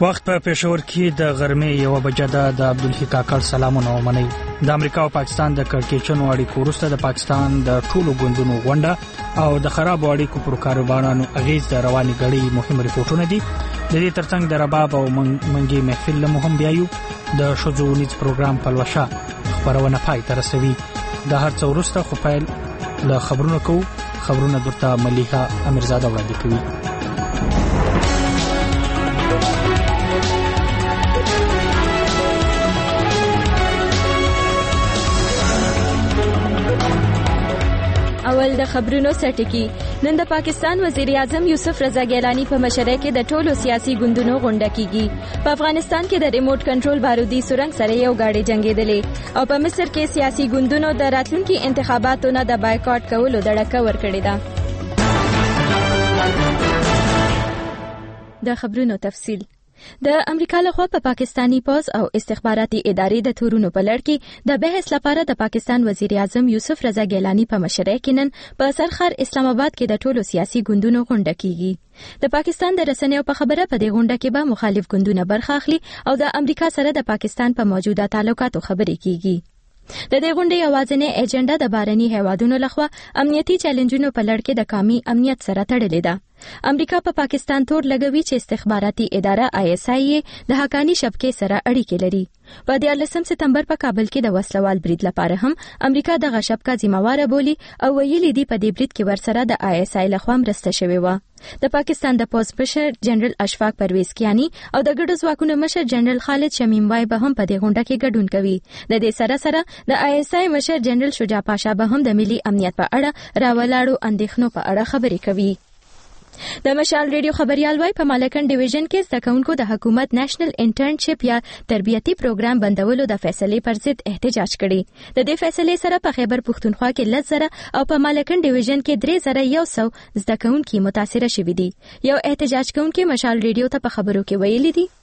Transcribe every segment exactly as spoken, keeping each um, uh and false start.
وخت په پېښور کې د غرمې یو بجه ده. د عبدالحی کاکړ سلامونه ومنئ. د امریکا او پاکستان د کړکېچنو اړیکو وروسته د پاکستان د ټولو ګوندونو غونډه او د خرابو اړیکو پر کاروبارانو اغیز د رواني غړي مهم ریپورتونه دي. د دې ترڅنګ د رباب او منګي محفل له مهم بیايو د شذو نیز پروګرام پلوشا خبرونه پای ته رسوي. د هر څو وروسته خو پیل له خبرونو کو خبرونه درته مليحه امیرزاده وړاندې کوي. اول د خبرونو سرټکی. نن د پاکستان وزیر اعظم یوسف رضا ګیلانی په مشرۍ کې د ټولو سیاسي ګوندونو غونډه کیږي. په افغانستان کې د ریموټ کنټرول بارودي سورنګ سره یو گاډي جنگیدلې او په مصر کې سیاسي ګوندونو د راتلونکي انتخاباتو نه د بایکاټ کولو دړکه ورکړې ده. د خبرونو تفصیل. د امریکا لخوا په پاکستانی پوز او استخباراتي ادارې د تورونو په لړ کې د بحث لپاره د پاکستان وزیر اعظم یوسف رضا ګیلانی په مشرۍ کې نن په سرخر اسلام آباد کې د ټولو سیاسي ګوندونو غونډه کیږي. د پاکستان د رسنیو په خبره په دې غونډه کې به مخالف ګوندونه برخه اخلي او د امریکا سره د پاکستان په موجوده تعلقاتو خبرې کیږي. د دې غونډې یوازینی ایجنډا د بهرني هیوادونو لخوا امنیتي چیلنجونو په لړ کې د قومي امنیت سره تړلې ده. امریکا په پا پاکستان تور لګوي چې استخباراتي اداره آی اس آی د حقانی شبکې سره اړیکې لري. په دیارلسم سپتمبر په کابل کې د وسلوال برید لپاره هم امریکا دغه شبکه ذمہواره بولی او ویلي دی په دې برید کې ورسره د آی اس آی لخوا مرسته شوې و. د پاکستان د پوز مشر جنرال اشفاق پرویز کیانی او د ګډو ځواکونو مشر جنرال خالد شمیم وای به هم په دې غونډه کې ګډون کوي. د دې سره سره د آی اس آی مشر جنرال شجاع پاشا به هم د ملي امنیت په اړه راولاړو اندېښنو په اړه خبرې کوي. د مشال ریډیو خبريال وای په مالکن ډیویژن کې زده کوونکو د حکومت نېشنل انټرنشپ یا تربیتي پروګرام بندولو د فیصلې پر ضد احتجاج کړي. د دې فیصلې سره په خیبر پښتونخوا کې لس زره او په مالکن ډیویژن کې درې زره یو سو زده کوونکي متاثره شوي دي. یو احتجاج کوونکي مشال ریډیو ته په خبرو کې ویلي دي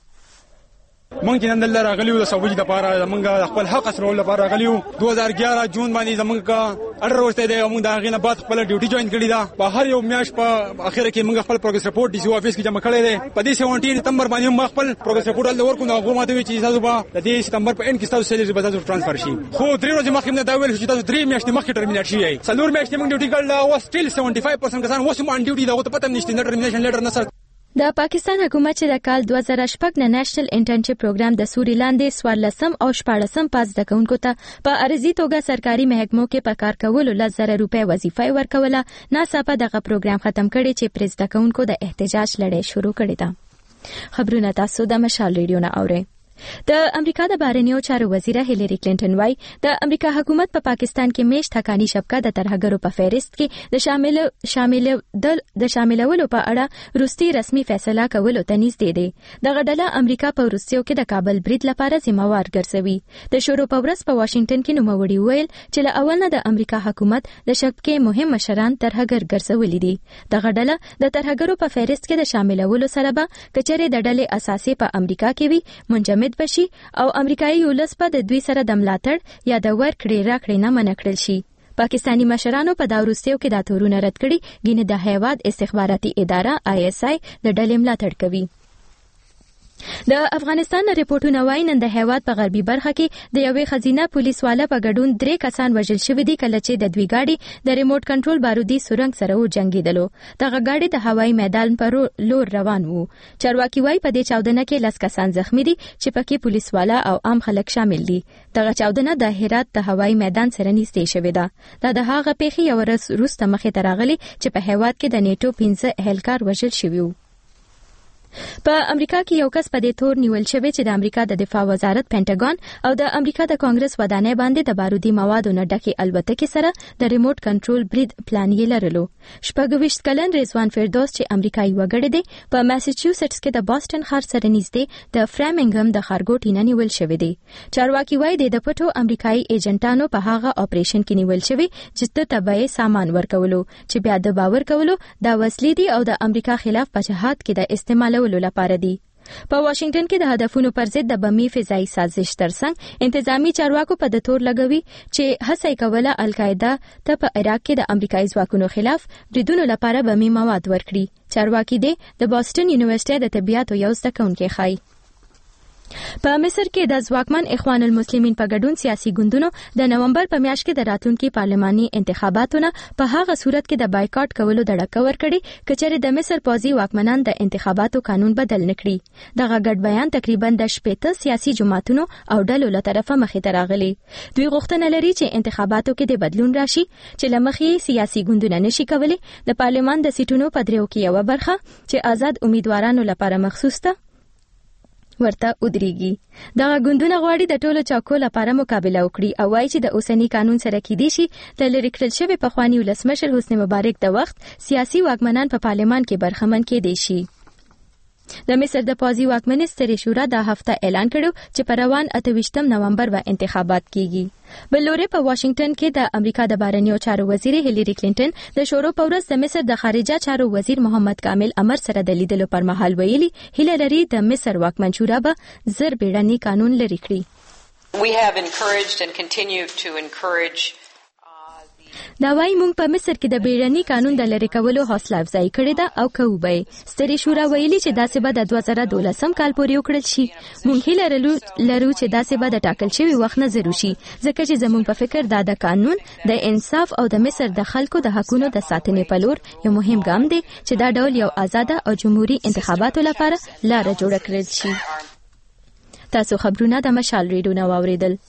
مونږ نن دلته راغلیو د سوبج د پاره مونږ خپل حق سره لپاره راغلیو. دوه هزار اګیاره جون باندې زمونږ کا اډر ورته دی مونږ دا غینه بعد خپل ډیوټي جوائن کړی دا. په هر یو میاش په اخر کې مونږ خپل پروګرس رپورټ ډي سی افیس کې جمع کړی دی. په دې سپټمبر ستمبر باندې مونږ خپل پروګرس رپورټ ول ورکو نو غوښمه دی چې تاسو به د دې ستمبر په ان کې تاسو سیلری به تاسو ټرانسفر شي. خو درې ورځې مخکې موږ دا ویل چې تاسو درې میاشتې مخکې ټرمینیټ شي. څلور میاشتې مونږ ډیوټي کړل او سټیل سیونټي فایو پرسنټ کسان وسه مون ډیوټي دا ته پته نشته نه ټرمینیشن لیټر نه سره. د پاکستان حکومت چې د کال دوه زره شپږ نه نېشنل انټرنشپ پروګرام د سوري لاندې څوارلسم او شپاړسم پاس د کوونکو ته په عرضي توګه سرکاري محکمو کې په کار کولو لس زره روپۍ وظیفه ورکوله، ناڅاپه دغه پروګرام ختم کړي چې پرې زده کوونکو د احتجاج لړۍ شروع کړې ده. خبرونه تاسو د مشال ریډیو نه اورئ. د امریکا د بهرنیو چارو وزیره هیلری کلینټن وای د امریکا حکومت په پا پاکستان کې میشت حقانی شبکه د ترهګرو په فهرست کې د شامل شامل د د شاملولو په اړه روسي رسمي فیصله کولو ته نږدې دی. دغه ډله امریکا په روسیو کې د کابل برید لپاره ذمہوار ګرځوي. د شروع په ورځ په واشنگټن کې نوموړي ویل چې له اول نه د امریکا حکومت د شبکې مهم مشران ترهګر ګرځولي دي. دغه ډله د ترهګرو په فهرست کې د شاملولو سره به کچره د ډلې اساسي په امریکا کې وي منجمد بشي او امریکایي ولس په د دوی سره د ملاتړ یا د ورکړې راکړې نه منع کړل شي. پاکستانی مشرانو په دا وروستیو کې دا تورونه رد کړي ګینه د هیواد استخباراتي اداره آی اس آی د ډلې ملاتړ کوي. د افغانستان ریپورتونه وايي نن د هیواد په غربي برخه کې د یوې خزینه پولیس والا په ګډون درې کسان وژل شوي دي کله چې د دوی گاډي د ریموټ کنټرول بارودي سورنګ سره وجنګیدلو. دغه گاډي د هوایي میدان پر لور روان وو. چارواکي وايي په دې چاودنه کې لس کسان زخمی دي چې پکې پولیس والا او عام خلک شامل دي. دغه چاودنه د هرات د هوایي میدان سره نږدې شوې ده. دا د هغه پیښې یو ورځ وروسته مخې ته راغلي چې په هیواد کې د نیټو پنځه اهلکار وژل شوي وو. په امریکا کې یو کس په دې تور نیول شوی چې د امریکا د دفاع وزارت پینټاګون او د امریکا د کانګرس ودانۍ باندې د بارودي موادو نه ډکې الوتکې سره د ریموټ کنټرول برید پلان یې لرلو. شپږ ویشت کلن رضوان فردوس چې امریکایي وګړی دی په ماساچوسټس کې د باسټن ښار سره نږدې د فرامینګم د ښارګوټي نه نیول شوی دی. چارواکي وایي د پټو امریکایي ایجنټانو په هغه اپریشن کې نیول شوی چې د تبعی سامان ورکولو چې بیا د باور کولو دا وسلې دي او د امریکا خلاف په جهاد کې د استعمال ولو لپاره دي. په واشنگټن کې د هدفونو پر ضد د بمي فضایي سازش ترڅنګ انتظامی چارواکو په د تور لګوي چې هڅه کوله القاعده ته په عراق کې د امریکایي ځواکونو خلاف بریدونو لپاره بمي مواد ورکړي. چارواکي دي د بوسټن یونیورسيټي د طبيعت یو زده کوونکی خای. په مصر کې د ځواکمن اخوان المسلمین په ګډون سیاسي ګوندونو د نومبر په میاشت کې د راتلونکي پارلماني انتخاباتونو په هغه صورت کې د بایکاټ کولو دړه ورکړي کچېرې د مصر پوځي واکمنان د انتخاباتو قانون بدل نکړي. دغه ګډ بیان تقریبا د شپږ سیاسي جماعتونو او ډلو له طرفه مخې ته راغلي. دوی غوښتنه لري چې انتخاباتو کې د بدلون راشي چې لمخې سیاسي ګوندونه نشي کولی د پارلمان د سیټونو په دریو کې یو برخه چې آزاد امیدوارانو لپاره مخصوص ده ورته ودرېږي. دغه ګوندونه غواړي د ټولو چوکو لپاره مقابله وکړي او وایي چې د اوسنی قانون سره کېدی شي د لرې کړل شوي پخواني ولسمشر حسني مبارک د وخت سیاسي واکمنان په پارلمان کې برخمن کېدی شي. د مصر د پوځي واکمنۍ سترې شورا د هفته اعلان کړو چې په روان اته ویشتم نومبر به انتخابات کیږي. بل لوري په واشنگټن کې د امریکا د بهرنیو چارو وزیر هیلری کلینټن د شورو په ورځ د مصر د خارجه چارو وزیر محمد کامل امر سره د لیدلو پر مهال ویلي هیله لري د مصر واکمن شورا به زر بیړني قانون لري کړي. We have encouraged and continue to encourage دا وايي موږ په مصر کې د بیړني قانون د لری کولو حوصله افزایی کړې ده او کوو به. ستري شورا ویلي چې داسې به د دوه زره دولسم کال پورې وکړل شي. موږ هیله لرو چې داسې به د ټاکل شوی وخت نه ضروري شي ځکه چې زموږ په فکر دا د قانون د انصاف او د مصر د خلکو د حقوقو د ساتنې په لور یو مهم ګام دی چې دا ډول یو آزاده او جمهوریت انتخاباتو لپاره لار جوړ کړل شي. تاسو خبرونه د مشال ریډیو واوریدل.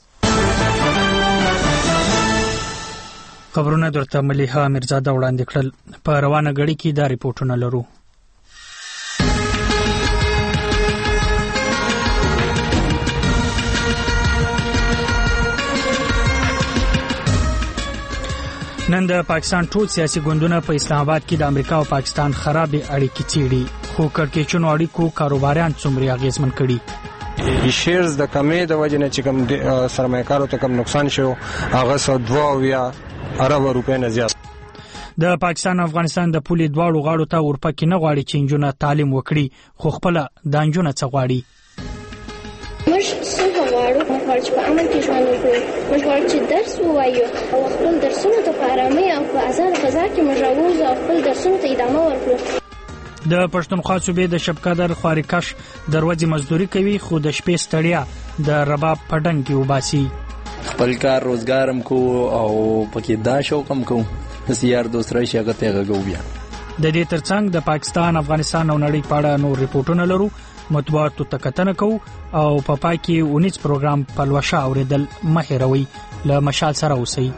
خبرونه درته مليحه مرزاده وړاندې کړل. په روانه غړي کې دا ریپورتونه لرو. نن د پاکستان ټول سیاسي ګوندونه په اسلام آباد کې د امریکا او پاکستان خرابې اړیکې څېړي خو کړکېچونو اړیکو کاروباریان څومره اغیزمن کړي. شیرز د کمې د وجې نه چې کوم سرمایه‌کارو ته کوم نقصان شو هغه سو دوه یا ارب روپے نه زیات. د پاکستان او افغانستان د پولي دواړو غاړو ته اروپا کې نه غواړي چې انجونه تعلیم وکړي خو خپل د انجونه څه غواړي. موږ څه غواړو چې په امن کې ژوند وکړو. موږ غواړو چې درس ووایو او خپل درسونه ته په آرامۍ او په آزاد فضا کې موږ راووځو او خپل درسونه ته ادامه ورکړو. د پښتونخوا صوبې د شبقدر خواریکش دروازې مزدوري کوي خو د شپې ستړیا د رباب پډنګ کې وباسي. خپل کار روزګارم کو او پکې دا شوقم کو سیار دوسرای شګه ته غو بیا. د دې ترڅنګ د پاکستان افغانستان او نړۍ په اړه نور ریپورتونه لرو. مطبوعاتو ته کتنه کوو او په پای کې اونیز پروګرام پلوشه اوریدل مه هېروئ. له مشال سره اوسئ.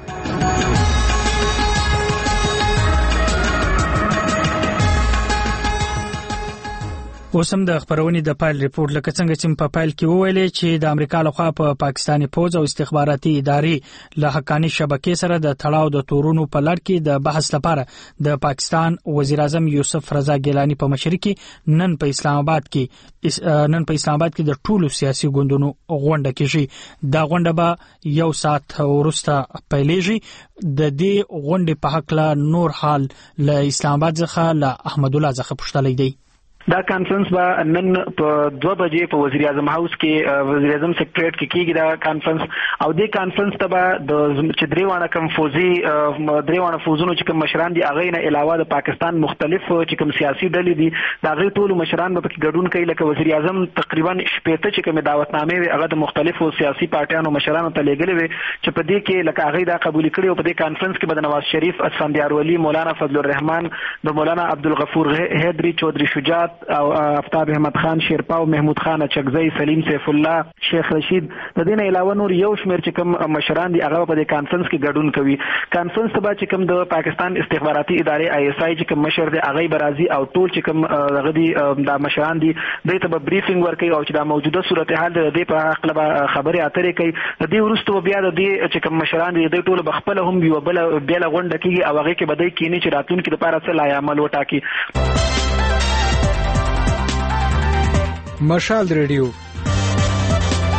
اوسم د خبرونې د پایل ریپورت لکه څنګه چې په پایل کې وویل چې د امریکا لخوا په پاکستاني پوز او استخباراتي ادارې له حقاني شبکې سره د تړاو د تورونو په لړ کې د بحث لپاره د پاکستان وزیر اعظم یوسف رضا ګیلانی په مشرۍ کې نن په اسلام آباد کې نن په اسلام آباد کې د ټولو سیاسي ګوندونو غونډه کېږي. دا غونډه به یو ساعت وروسته پیلېږي. د دې غونډې په حق له نور حال له اسلام آباد څخه له احمد الله څخه پوښتنه دی. دا کانفرنس به نن په دوه بجې په وزیر اعظم هاوس کې وزیر اعظم سیکریټریټ کې کېږي دا کانفرنس. او دې کانفرنس ته به د چې دریوانه کوم فوزي دریوانه فوزونو چې کوم مشران دي هغه نه علاوه د پاکستان مختلف چې کوم سیاسي ډلې دي دا غي ټول مشران به پکې ګډون کوي. لکه وزیر اعظم تقریبا شپږ چې کوم دعوتنامې وي هغه د مختلفو سیاسي پارټیانو مشرانو ته لېږلې وي چې په دې کې لکه هغه دا قبول کړي. او په دې کانفرنس کې به د نواز شریف، اسفندیار ولی، مولانا فضل الرحمن، د مولانا عبدالغفور حیدری، چودھری شجاعت او افتاب احمد خان شیرپاو، محمود خان اچکزئی، سلیم سیف الله، شیخ رشید د دې نه علاوه نور یو شمېر چې کوم مشران دي هغه په دې کانفرنس کې ګډون کوي. کانفرنس ته چې کوم د پاکستان استخباراتي ادارې آی اس آی چې کوم مشر دی هغه برازي او ټول چې کوم هغه دي د مشران دي دوی ته به بریفینګ ورکوي او چې د موجوده صورتحال د دې په حق له خبرې اترې کوي. د دې وروسته بیا د دې چې کوم مشران دي دوی ټول بخپل هم یو بل بیا غونډه کوي او هغه کې بدای کینی چې راتلونکي لپاره څه لای عمل وټاکي. مشال ریډیو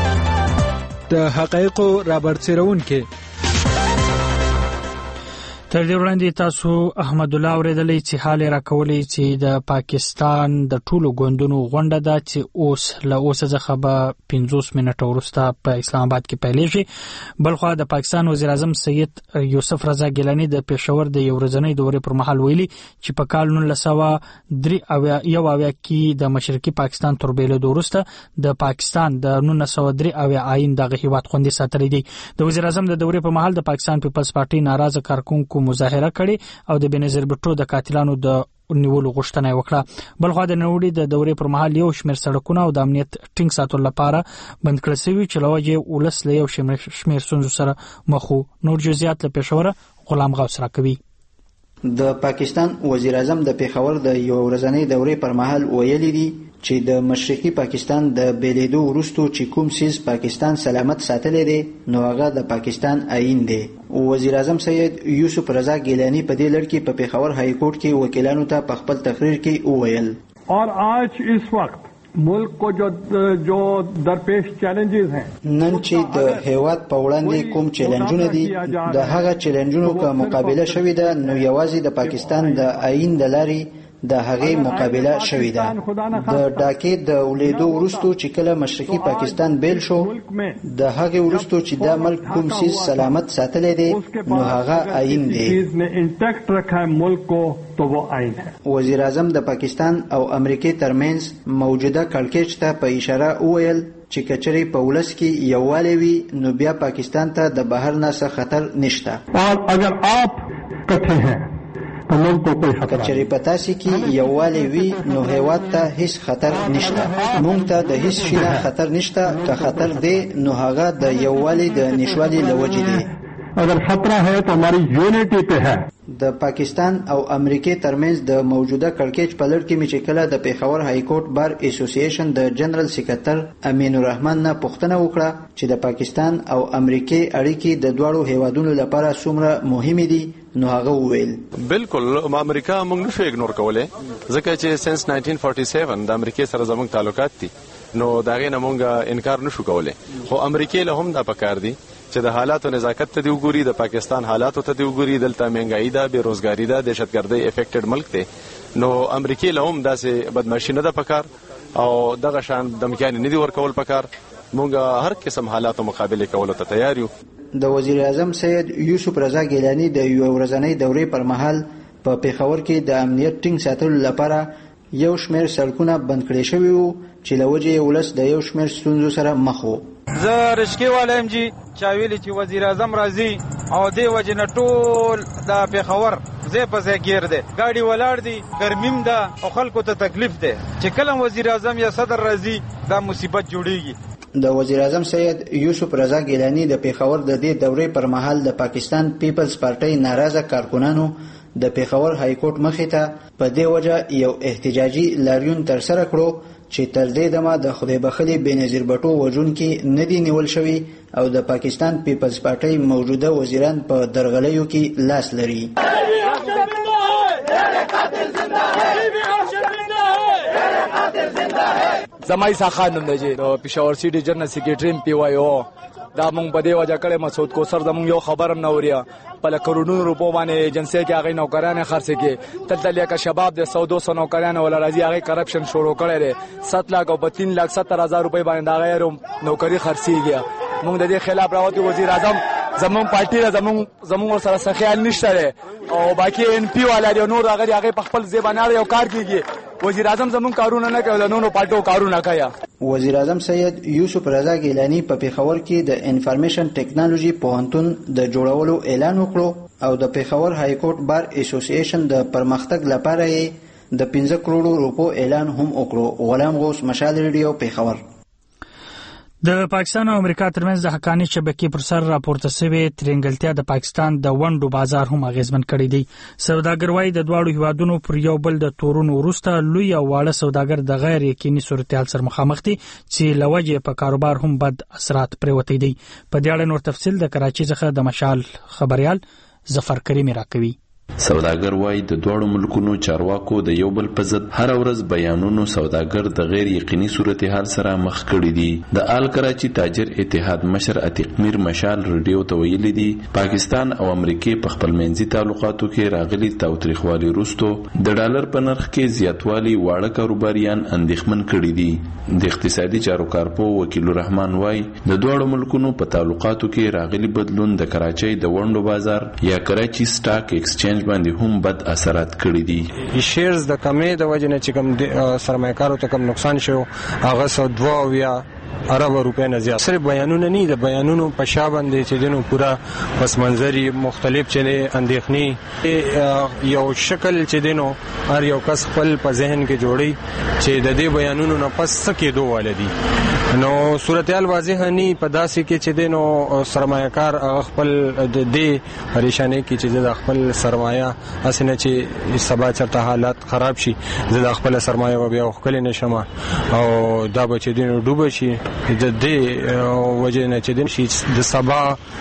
د حقایقو رابرسېرون کې تر دې وړاندې تاسو احمد الله اوریدلی چې حال راکولې چې د پاکستان د ټولو ګوندونو غونډه ده چې اوس له اوسه څخه به پنځوس منټه وروسته په اسلام آباد کې پیلېږي. بلخوا د پاکستان وزیر اعظم سید یوسف رضا ګیلانی د پېښور د یو ورځنۍ دورې پر مهال ویلي چې په کال نولس سوه درې اویا یو اویا کې د مشرقي پاکستان تر بېلېدو وروسته د پاکستان د نولس سوه درې اویا آئین دغه هیواد خوندي ساتلی دی. د وزیر اعظم د دورې په مهال د پاکستان پیپلز پارټي ناراضه کارکونکو مظاهره کړې او د بنظیر بټو د قاتلانو د نیولو غوښتنه وکړه. بلخوا د نوړي د دورې پر مهال یو شمېر سړکونه او د امنیت ټینګ ساتلو لپاره بند کړل شوي چې لوجه ولس له یو شمېر ستونزو سره مخ وو. نور جزئیات له پېښوره غلام غوث راکوي. د پاکستان وزیر اعظم د پېښور د یو ورځنۍ دورې پر مهال ویلي دي چې د مشرقي پاکستان د بیلیدو وروسته چې کوم سیز پاکستان سلامت ساتلی دی نو هغه د پاکستان آئین دی. وزیر اعظم سید یوسف رضا گیلانی په دې لړ کې په پېښور های کورټ کې وکیلانو ته په خپل تقریر کې وویل اور آج اس وقت ملک کو جو جو درپیش چیلنجز ہیں نن چې د هیواد په وړاندې کوم چیلنجونه دي د هغه چیلنجونو په مقابله شوې ده نو یوازې د پاکستان د آئین د لارې د هغې مقابله شوې ده. د ډاکې د ولیدو وروسته چې کله مشرقي پاکستان بیل شو د هغې وروسته چې دا ملک کوم سیز سلامت ساتلی دی نو هغه آئین دی. وزیر اعظم د پاکستان او امریکې ترمنځ موجوده کړکېچ ته په اشاره وویل چې کچري په ولس کې یووالی وي نو بیا پاکستان ته د بهر نه څه خطر نشته. اگر آپ کټه ہیں کچری پتاسی کې یووالی وي نو هیواد ته هیڅ خطر نشته. مونږ ته د هیڅ شي نه خطر نشته. که خطر دی نو هغه د یووالی د نشوالي له وجې دی. اگر خطره ہے تو ہماری یونټی په ہے. د پاکستان او امریکې ترمنځ د موجوده کړکېچ په لړ کې مې چې کله د پېښور های کورټ بار اسوسییشن د جنرال سکرټر امین الرحمن نه پوښتنه وکړه چې د پاکستان او امریکې اړیکې د دواړو هیوادونو لپاره څومره مهمې دي نو هغه وویل بالکل امریکا موږ نشو اګنور کولای ځکه چې سنس ناینټین فورټي سیون د امریکې سره زموږ تعلقات دي نو دا غي نه موږ انکار نشو کولای. خو امریکې له هم دا پکار دي چې د حالاتو نزاکت ته دی وګوري د پاکستان حالاتو ته دی وګوري دلته مهنګای ده بیروزګاری ده دهشتګردۍ افیکټډ ملک دی نو امریکې له هم داسې بدمعشي نه ده پکار او دغه شان دمکیان نه دی ورکول پکار. موږ هر قسم حالاتو مقابله کولو ته تیار یو. د وزیر اعظم سید یوسف رضا گیلانی د یو ورځنۍ دورې پر مهال په پېښور کې د امنیت ټینګ ساتلو لپاره یو شمېر سړکونه بند کړي شوي وو چې له وجې ولس د یو شمېر ستونزو سره مخ وو. زه رشکی والایم جی چا ویلي چې وزیر اعظم راځي او دې وجې نه ټول د پېښور ځای په ځای ګیر دی ګاډي ولاړ دي ګرمیم ده او خلکو ته تکلیف دی چې کله وزیر اعظم یا صدر راځي دا مصیبت جوړیږي. د وزیر اعظم سید یوسف رضا گیلانی د پېښور د دې دورې پر مهال د پاکستان پیپلز پارټي ناراضه کارکونانو د پېښور های کورټ مخې ته په دې وجه یو احتجاجي لاریون ترسره کړو چې تر دې دمه د خدای بخلي بنظیر بټو وژونکي نه دي نیول شوي او د پاکستان پیپلز پارټي موجوده وزیران په درغلیو کې لاس لري. زمای ساخان نوم دی د پېښور سیټي جنرال سکرټري پی وای او دا مونږ په دې وجه کړه مسعود کوثر زمونږ یو خبرم نه اوریا په کروڑونو روپو باندې ایجنسی کې هغه نوکرانه خرڅ کې تل لیکه شباب د سو دو سو نوکرانه ولا راځي هغه کرپشن شروع کړي لري سات لاکھ او تین لاکھ ستر هزار روپۍ باندې دا غیر نوکری خرڅيږي. مونږ د دې خلاف راوتی وزیر اعظم زمون پارټي زمون زمون سره سخیال نشته او باقي ان پی والا دی نور هغه هغه په خپل ځبانه یو کار کوي. وزیر اعظم زمون کارونه نه کوي نو نو پټو کارونه کوي. وزیر اعظم سید یوسف رضا گیلانی په پېښور کې د انفارمیشن ټیکنالوژي پوهنتون د جوړولو اعلان وکړو او د پېښور های کورټ بار اسوسییشن د پرمختګ لپاره یې د پنځه کروڑو روپو اعلان هم وکړو. غلام غوث مشال ریډیو پېښور. د پاکستان او امریکا ترمنځ د حقاني شبکې پر سر راپورته شوی ترنګلتیا د پاکستان د ونډو بازار هم اغیزمن کړی دی. سوداګر وايي د دواړو هیوادونو پر یو بل د تورونو وروسته لوی او واړه سوداګر د غیر یقیني صورتحال سره مخامخ دي چې لوجه په کاروبار هم بد اثرات پریوتی دي. په دې اړه نور تفصیل د کراچي څخه د مشال خبريال ظفر کریم راکوي. سوداګر وایي د دوړو ملکونو چارواکو د یو بل په ضد هر ورځ بیانونو سوداګر د غیر یقیني صورتحال سره مخ کړي دي. د آل کراچي تاجر اتحاد مشر عتیق میر مشال رادیو ته ویلي دي پاکستان او امریکې په خپل منځي تعلقاتو کې راغلي تاوتریخوالي وروسته د ډالر په نرخ کې زیاتوالی واړه کاروباریان اندېښمن کړي دي. د اقتصادي چارو کارپو وکیل الرحمن وایي د دوړو ملکونو په تعلقاتو کې راغلي بدلون د کراچۍ د ونډو بازار یا کراچي سټاک ایکسچینج باندې هم بد اثرات کړی دي. شیرز د کمې د وجې نه چې کوم سرمایه‌کارو ته کوم نقصان شو هغه سو دوه اویا ارب روپے نه زیات. صرف بیانونه نه د بیانونو په شا باندې چې دنو پورا پس منظري مختلف چې اندېښنې یو شکل چې دنو هر یو کس خپل په ذهن کې جوړي چې د دې بیانونو نه پس څه دوه والدي. نو صورتحال واضح نه په داسې کې چې دنو سرمایه‌کار خپل د دې پریشانی کې چې د خپل سرمایه اسنه چې سبا چرته حالات خراب شي زه د خپل سرمایه بیا خپل نشم او دا به چې دنو ډوب شي د دې وجه نه چې د شي د سبا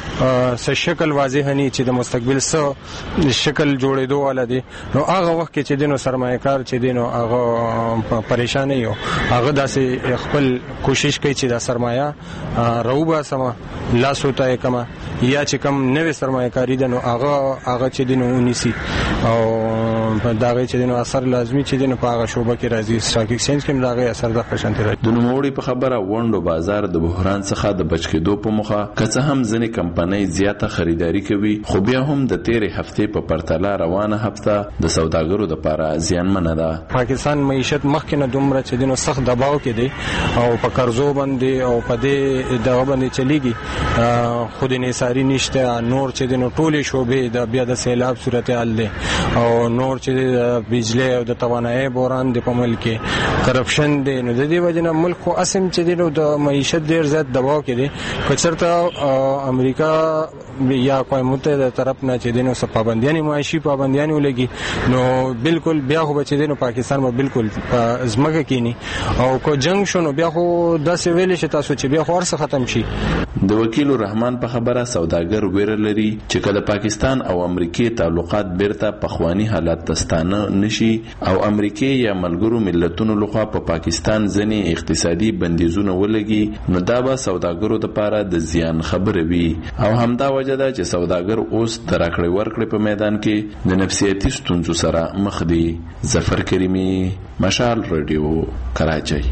څه شکل واضح نه چې د مستقبل څه شکل جوړېدو ولادي. نو هغه وخت کې چې دنو سرمایه‌کار چې دنو هغه پریشان یو هغه داسې خپل کوشش کوي چې دا سرمایه روبا سم لاس وته کما یا چې کم نوې سرمایه‌کاری ده نو هغه هغه چې دنو ونیسي او دا غي چې دنو اثر لازمي چې دنو په هغه شوبه کې راځي سټاک ایکسچینج کې دا غي اثر د خشنته راځي. د نوموړي په خبره وندو بازار د بحران څخه د بچ کېدو په مخه که هم ځنې کمپنۍ زیاته خریداري کوي خو بیا هم د تیرې هفتې په پرتله روانه هفته د سوداګرو لپاره زیانمنه ده. پاکستان معیشت مخکې نه دومره چې دنو سخت دباو کې دی او په قرضو باندې او په دې دغه باندې چلیږي خود انحصاري نشته. نور چې دنو ټولې شوبې د بیا د سیلاب صورتحال دی او نور چې د بجلی او د توانایي بحران د په ملک کې کرپشن دی. نو د دې وجه نه ملک خو اسم چې دنو د معیشت ډیر زیات دباو کې دی. کچرته امریکا یا کوم متحده طرف نه چې دنو سپ پابندیاں معاشي پابندیاں ولګي نو بالکل بیا خو چې دنو پاکستان به بالکل ازمګه کینی او کو جنگ شونو بیا خو داسې ویل شي تاسو چې بیا خو ورسره ختم شي. د وکیل الرحمن په خبره سوداګر ویره لري چې کله پاکستان او امریکای تعلقات بیرته پخوانی حالت تستانه نشي او امریکای یا ملګرو ملتونو لخوا په پاکستان ځنې اقتصادي بندیزونه ولګي نو دا به سوداګرو لپاره د زیان خبره وي او همدا وجه ده چې سوداګر اوس د راکړې ورکړې په میدان کې د نفسیاتي ستونزو سره مخ دي. ظفر کریمی، مشال رادیو، کراچۍ.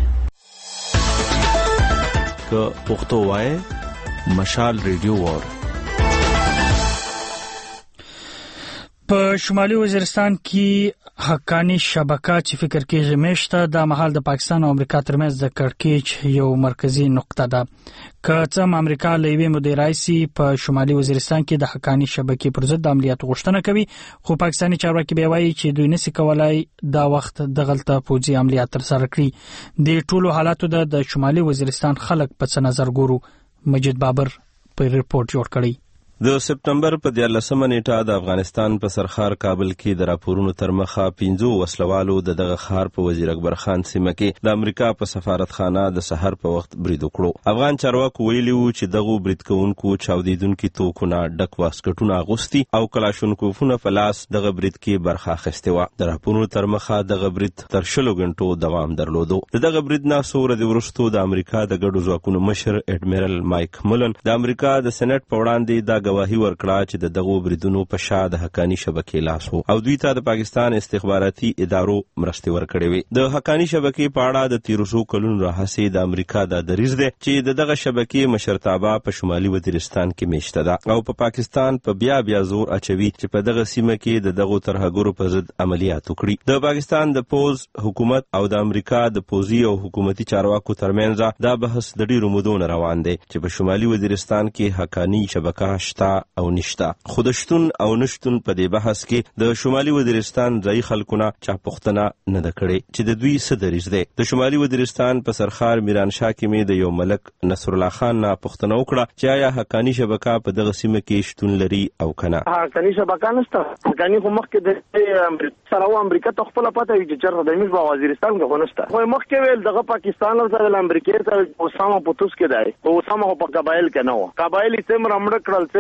که پښتو وای مشال ریډیو وار. په شمالي وزیرستان کې حقانی شبکه چې فکر کېږي مشته د محل د پاکستان او امریکا ترمنځ د کړکېچ یو مرکزی نقطه ده. که څه امریکا له یوې مودې راځي په شمالي وزیرستان کې د حقانی شبکې پر ضد عملیات غوښتنه کوي خو پاکستاني چارواکي بیا وایي چې دوی نشي کولای دا وخت د غلطه پوځي عملیات ترسره کړي. د ټولو حالاتو د شمالي وزیرستان خلک په څه نظر ګورو. مجید بابر په ریپورت جوړ کړی. د سپتمبر په دیارلسمه نیټه د افغانستان په سرخار کابل کې د راپورونو تر مخه پنځو وسلوالو د دغه خار په وزیر اکبر خان سیمه کې د امریکا په سفارتخانه د سحر په وخت برید وکړو. افغان چارواکو ویلي وو چې دغه برید کوونکو چاودیدونکو توکونه ډک واسکټونه اغوستي او کلاشونکوفونه په لاس دغه برید کې برخه اخیستې وه. د راپورونو تر مخه دغه برید تر شلو غنټو دوام درلودو. دغه برید نه څو ورځې وروسته د امریکا د ګډو ځواکونو مشر اډمیرل مایک ملن د امریکا د سېنات په وړاندې د گواهی ورکړه چې د دغو بریدونو په شا د حقانی شبکې لاس وو او دوی ته د پاکستان استخباراتي ادارو مرستې ورکړې وې. د حقانی شبکې په اړه د تیرو څو کلونو راهیسې د امریکا د دریځ دی چې د دغه شبکې مشرتابه په شمالي وزیرستان کې میشته ده او په پاکستان په بیا بیا زور اچوي چې په دغه سیمه کې د دغو ترهګرو په ضد عملیات وکړي. د پاکستان د پوز حکومت او د امریکا د پوزي او حکومتي چارواکو ترمنځ دا بحث د ډیرو مودو نه روان دی چې په شمالي وزیرستان کې حقانی شبکه شته او نشته. خو د شتون او نشتون په دې بحث کې د شمالي وزیرستان ځای خلکونه چا پوښتنه نه ده کړې چې د دوی څه دریځ دی. د شمالي وزیرستان په سرخار میرانشاه کې مې د یو ملک نصر الله خان نه پوښتنه وکړه چې آیا حقانی شبکه په دغه سیمه کې شتون لري او کنه. حقانی شبکه نشته. حقانی خو مخکې د امریکا سره او امریکا ته خپل پته وي چې چیرته د میز په وزیرستان کې نشته. خو مخکې ویل دغه پاکستان سره د امریکا سره اوسامه پوتوس کې دی. اوسامه په قبایل کې نه و. قبایل یې تم رمړ کړل، تم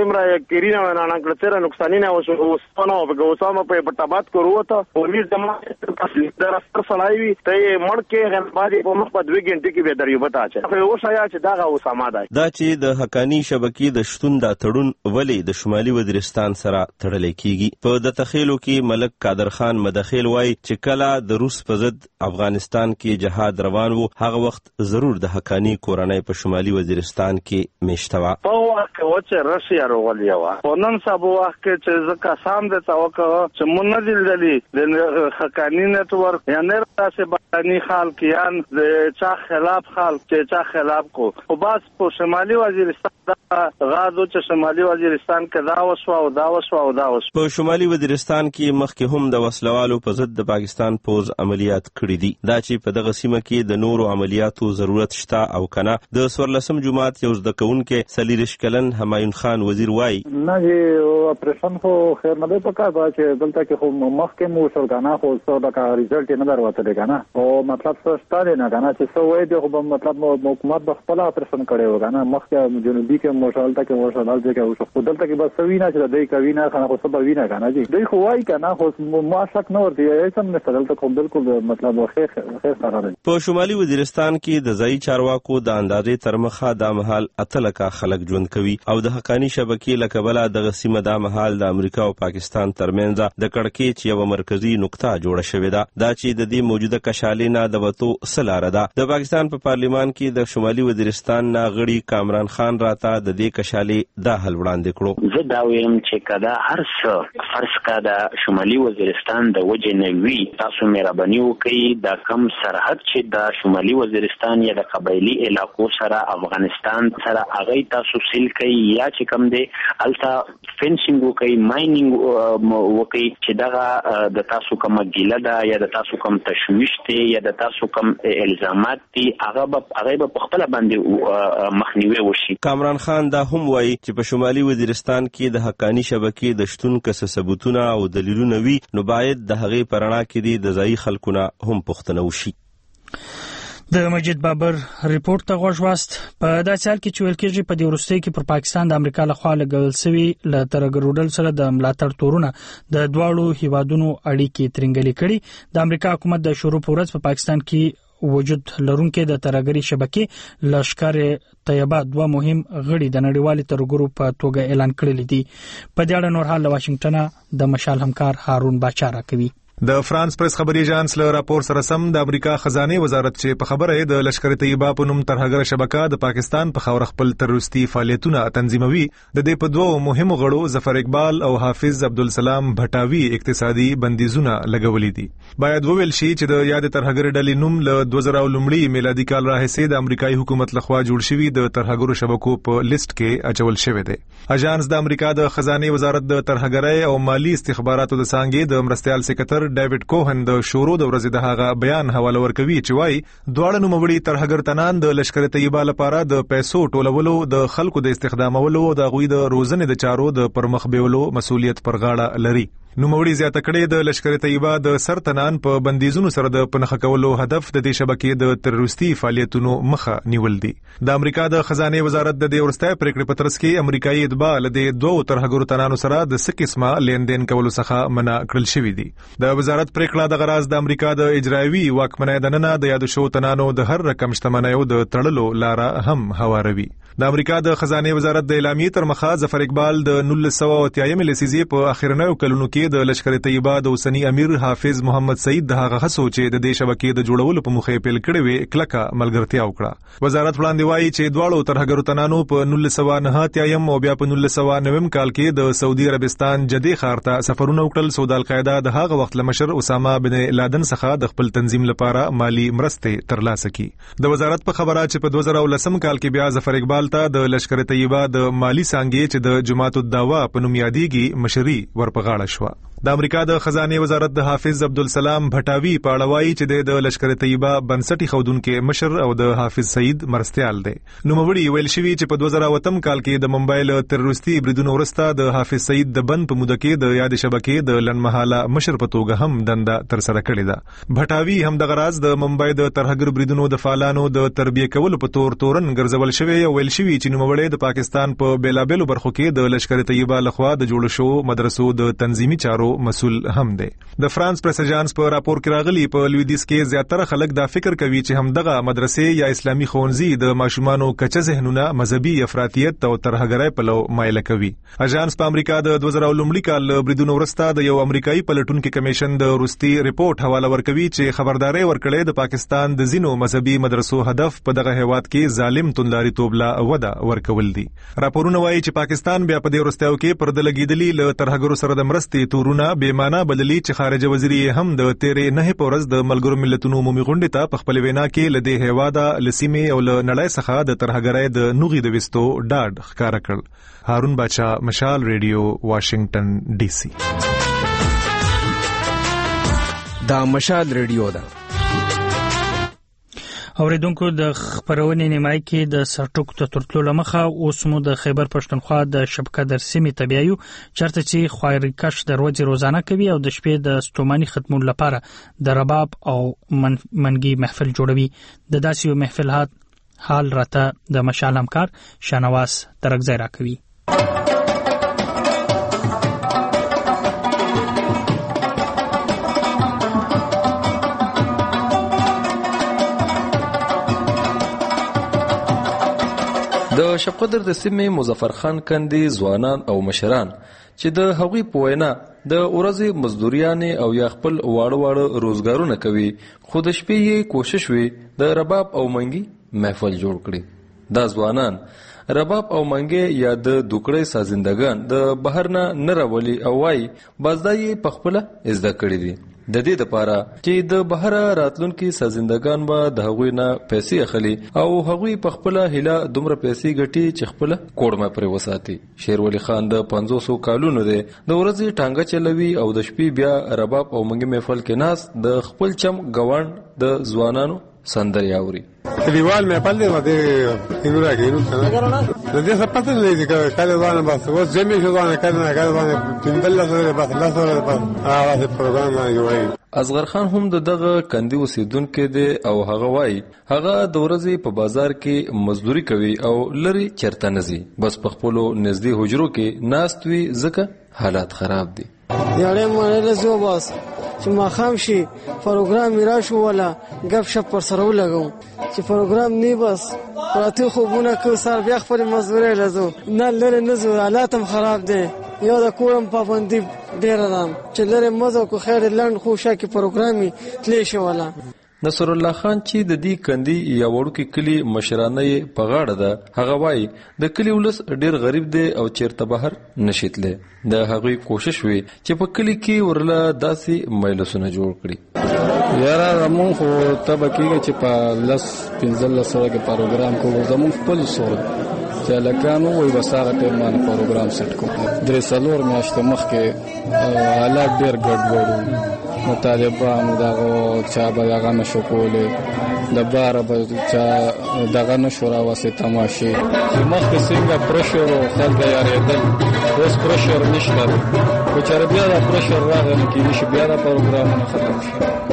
څومره کیرینه ونانه کړه نقصانینه وسونه او وسامه په پټابات کوروته پولیس دمه اصلي در اثر سړایوي ته مړ کې غنبادي په مخ په دوه غنټې کې به دریو بتا چې خو وسایا چې دا وسامه ده دا چې د حقانی شبکې د شتون د تړون ولی د شمالي وزیرستان سره تړل کیږي په د تخیلو کې ملک قادر خان مدخیل وای چې کله د روس په ضد افغانستان کې جهاد روان وو هغه وخت ضرور د حقانی کورنۍ په شمالي وزیرستان کې میشتوا په وخت کې چې رشیا روغلیا و ونن صاحب وخت کې چې ځکه سام د توکه چې مونږ نه دي د حقانی نتورک یعنی تاسو باندې خال کیان د چا خلاف خال چې چا خلاف کو او بس په شمالي وزیرستان غاځو چې شمالي وزیرستان کې دا وسو او دا وسو او دا وسو په شمالي وزیرستان کې مخکې هم د وسلوالو په ضد د پاکستان پوز عملیات کړي دي دا چې په دغه سیمه کې د نورو عملیاتو ضرورت شته او کنه د سورلسم جماعت یو ځد کوونکې سلیریش کلن همایون خان وزیر وای نه جی اپریشن خو خیر نه دی پکا با چې دلته کې خو مخکې مو شرګانا خو څو د کا ریزلټ نه دروته دی کنه او مطلب څه ستاره نه کنه چې څو وای دی خو مطلب حکومت د خپل اپریشن کړي و کنه مخکې جنوبي کې مشالته کې مشالال کې او خو دلته کې بس وینا چې دای کوي نه خو څه به وینا کنه جی دوی خو وای کنه خو ما شک نه ورته یې سم نه دلته کوم بالکل مطلب خیر خیر سره دی په شمالي وزیرستان کې د ځای چارواکو د اندازې تر مخه د مهال اتلکه خلک ژوند کوي او د حقانی شبکې لکبله د غسیمه د مهال د امریکا او پاکستان ترمنځ د کڑکېچ یو مرکزی نقطه جوړه شوې ده دا چې د دې موجوده کشالینا د وته سلاره ده د پاکستان په پارلیمان کې د شمالي وزیرستان ناغړي کامران خان راته د دې کشالي د حل وړاندې کړو زه دا وایم چې کدا هر څه فرض کړه شمالي وزیرستان د وجه نوي تاسو مهرباني وکړئ د کم سرحد چې د شمالي وزیرستان یا د قبایلی علاقو سره افغانستان سره هغه تاسو سیل کوي یا چې کم دی التا فینسینګ وکړي ماینینګ وکړي چې دا د تاسو کوم ګیله ده یا د تاسو کوم تشویش دی یا د تاسو کوم الزامات دي هغه به هغه په خپل باندې مخنیوي وشي کامران خان دا هم وایي چې په شمالي وزیرستان کې د حقانی شبکې د شتون کس ثبوتونه او دلیلونه وي نو باید د هغې پرانا کې دي د ځای خلکونه هم پوښتنه وشي د مجید بابر ریپورت ته غوږ واست په داسې حال کې چې ویل کېږي په دې وروستۍ کې پر پاکستان د امریکا لخوا لګول شوي له ترګرودل سره د ملاتړ تورونه د دواړو هیوادونو اړیکې ترنګلې کړي د امریکا حکومت د شروع پورز په پاکستان کې وجود لرونکو د ترګری شبکې لشکر طیبه دوه مهم غړي د نړیوالې ترګرو په توګه اعلان کړل دي په دې اړه نور حال له واشنگټن د مشال همکار هارون باچا راکوي د فرانس پریس خبري اژانس له راپور سره سم د امریکا خزانه وزارت چې په خبره د لشکر طیبه په نوم ترهګر شبکه د پاکستان په خاور خپل تروریستي فعالیتونه تنظیموي د دې په دوه مهمو غړو ظفر اقبال او حافظ عبدالسلام بټاوی اقتصادي بندیزونه لګولې دي باید وویل شي چې د یاد ترهګر ډلې نوم له دوه زره لومړی میلادي کال راهیسې د امریکایي حکومت لخوا جوړ شوی د ترهګرو شبکو په لیست کې اچول شوی دی اژانس د امریکا د خزانه وزارت د ترهګرۍ او مالی استخباراتو د څنګه د مرستيال سکرټر ډیوډ کوهن د شورو د ورځې د هغه بیان حواله ورکوي چې وايي دواړه نوموړي ترهګر تنان د لشکر طیبه لپاره د پیسو ټولولو د خلکو د استخدامولو او د غوي د روزنې د چارو د پرمخ بیولو مسؤلیت پر غاړه لري نوموړي زیاته کړې د لشکر طیبه د سرتنان په بندیزونو سره د پنځه کولو هدف د دې شبکې د تروریستي فعالیتونو مخه نیول دي د امریکا د خزانه وزارت د دې ورسته پریکړې پترس کې امریکایي اتباع له دوه ترهګرو تنانو سره د سکیسما لیندین کولو څخه منع کړل شوې دي د وزارت پریکړه د غراز د امریکا د اجرایوي واکمنۍ دننه د یاد شو تنانو د هر رقم شتمنیو د تړلو لاره هم هواروي د امریکا د خزانه وزارت د اعلامیې تر مخه ظفر اقبال د نولس سوه اتیا لسیزې په اخرنیو کلونو کې د لشکر طیبه د اوسنی امیر حافظ محمد سعید د هغه هڅو چې د دې شبکې د جوړولو په مخه پیل کړې وي کلکه ملګرتیا وکړه وزارت وړاندې وایي چې دواړو ترهګرو تنانو په نولس سوه نهه اتیا او بیا په نولس سوه نوي کال کې د سعودي عربستان جدي ښار ته سفرونه وکړل سعودي القاعده د هغه وخت لمشر اسامه بن لادن څخه د خپل تنظیم لپاره مالی مرستې ترلاسه کړي د وزارت په خبره چې په دوه زره ولسم کال کې بیا ظفر اقبال ته د لشکر طیبه د مالی څنګه چې د جماعت الدعوه په نوم یادېږي مشري ورپغاړه شو د امریکا د خزانه وزارت د حافظ عبدالسلام بټاوی په اړه وایي چې د لشکر طیبه بنسټي خودونکو مشر او د حافظ سعید مرستيال دی. نو مړي ویل شوی چې په دوه زره اووه کال کې د ممبئی له تروریستي بریدونو وروسته د حافظ سعید د بند په موده کې د یاد شبکې د لنمحاله مشر په توګه هم دنده تر سره کړې ده. بټاوی هم د غراز د ممبئی د ترهګر بریدونو د فعالانو د تربیه کولو په تور تورن ګرځول شوی او ویل شوی چې نو مړي د پاکستان په بیلابېلو برخو کې د لشکر طیبه لخوا د جوړ شو مدرسو د تنظیمي چارو مسول هم دی. د فرانس پریس اژانس په راپور کې راغلی په لویدیس کې زیاتره خلک دا فکر کوي چې همدغه مدرسې یا اسلامي ښوونځي د ماشومانو کچه ذهنونه مذهبي افراطیت او ترهګرۍ په لو مایل کوي. اژانس په امریکا د دوه زره لومړي کال بریدونو وروسته د یو امریکایي پلټونکو کمیشن د روسي ریپورت حواله ورکوي چې خبرداري ورکړې د پاکستان د زینو مذهبي مدرسو هدف په دغه هیواد کې ظالم توندلاري توبلا وده ورکول دي. راپورونه وایي چې پاکستان بیا په دې وروستیو کې پر د لګیدلي له ترهګرو سره د مرستې تورونه بې معنا بدلی چې خارجه وزیر هم د تیرې نه په ورځ د ملګرو ملتونو عمومي غونډې ته په خپل وینا کې له دې هیواده لسیمې او له نړۍ څخه د ترهګرۍ د نوغي د وستو ډاډ ښکارا کړ. هارون باچا، مشال ریډیو، واشنگټن ډي سي. دا مشال ریډیو ده. اوریدونکو د خبرونې نیمای کې د سرټوک ته ترتلو لمخه اوس مو د خیبر پښتونخوا د شبکه در سیمې تبعیو چرته چې خواري کش د ورځې روزانه کوي او د شپې د ستوماني ختمولو لپاره د رباب او من منګي محفل جوړوي. د داسې یو محفل حال راته د مشال همکار شانواز ترغزی راکوي. د شبقدر د سیمې مظفر خان کندي ځوانان او مشران چې د هغوی په وینا د ورځې مزدوریانې او یا خپل واړه واړه روزګارونه کوي، خو د شپې یې کوشش وي د رباب او منګي محفل جوړ کړي. دا ځوانان رباب او منګي یا د دوکړې سازندگان د بهر نه نه راولي او وايي بازدای په خپل ازده کړی دي. د دې لپاره چې د بهر راتلونکي سازندگان به د هغوی نه پیسې اخلي او هغوی په خپل هله دومره پیسې ګټي چې خپل کوړمه پرې وساتي. شیر ولی خان د پنځوس کالونو دی، د ورځې ټانګه چلوي او د شپې بیا رباب او منګي محفل کې ناس د خپل چم ګوان د ځوانانو سندري اوري. کلیوال محفل دی ودې اینورا کې اینو د دې څه پته نه دی چې کله ځوان بس اوس جمع شو ځوان کله نه کله ځوان پندل سره بس لا سره بس هغه پروګرام نه جوړي. اصغر خان هم د دغه کندي اوسیدونکو دی او هغه وایي هغه د ورځې په بازار کې مزدوري کوي او لري چرته نزي، بس په خپل نږدې حجرو کې ناست وي ځکه حالات خراب دي. یاړې مړې له زو بس چې ما خام شي پروګرام میرا شو ولا غب شپ پر سره ولګو چې پروګرام نه بس پراته خوبونه کو سر بیا خپل مزدوري لزو نه لره نزو حالات هم خراب دي. یو د کورم پابندي ډیر رام چې لره مزه کو خیر لاند خوشا کې پروګرامي تلی شو ولا. نصر الله خان چې د دې کندي یا وړوکی کلی مشرانه په غاړه ده، هغه وایي د کلی ولس ډیر غریب دی او چیرته بهر نشیتله. د هغوی کوشش وي چې په کلی کې ورله داسې مجلسونه جوړ کړي. یاره زمون خو تبه کېږي چې په لس پنځلس سوه کې پروګرام کوو، زمون خپل سور چې لکانو وایي بس هغه ټیم باندې پروګرام سیټ کوو. درې څلور میاشتې مخکې حالات ډېر ګډوډ، مطالبانو دغه چا به دغه نشو کولی، د باره به چا دغه نشو راوسې تماشې. مخکې څنګه پرشر و خلک یارېدل، اوس پرشر نشته دی. خو چېرې بیا دا پرشر راغی نو کېدای شي بیا دا پروګرامونه ختم شي.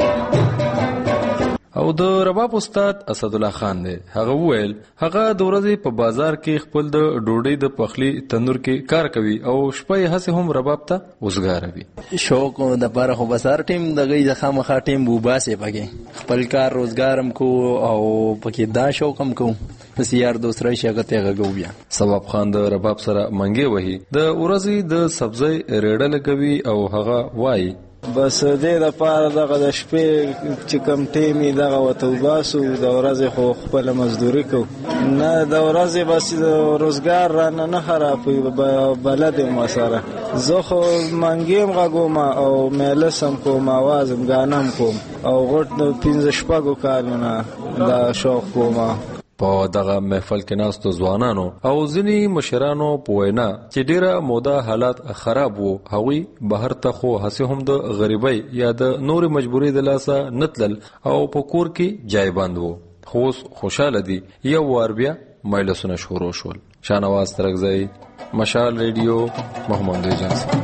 او د رباب استاد اسد الله خان دی، هغه وویل هغه د ورځې په بازار کې خپل د ډوډۍ د پخلي تنور کې کار کوي او شپه یې هسې هم رباب ته وزګاروي. شوق د پاره خو بسار ټیم دغه د خامخا ټیم وباسه پکې خپل کار روزګارم کو او پکې دا شوق هم کو بس یار دوست راشي هغه ته غو بیا. ثواب خان د رباب سره منګي وهي، د ورځې د سبزی ریډه لګوي او هغه وایي بس دې د پاره دغه د شپې چې کم ټیمې دغه وته وباسو، د ورځې خو خپل مزدوري کو نه، د ورځې بس روزګار رانه نه خرابوي بلد یم سره. زه خو منګیم غږوم او میلس هم کوم، آواز هم ګانه هم کوم او غټ پنځه شپږو کالونه دا شوق کوم. په دغه محفل کې ناستو ځوانانو او ځینې مشرانو په وینا چې ډیره موده حالات خراب وو، هغوی بهر ته خو هسې هم د غریبۍ یا د نورې مجبورۍ د لاسه نه تلل او په کور کې جای بند وو. خو اوس خوشحاله دي. یو وار بیا مجلسونه شروع شول. شاهنواز ترکزی، مشال ریډیو، محمد ایجنسی.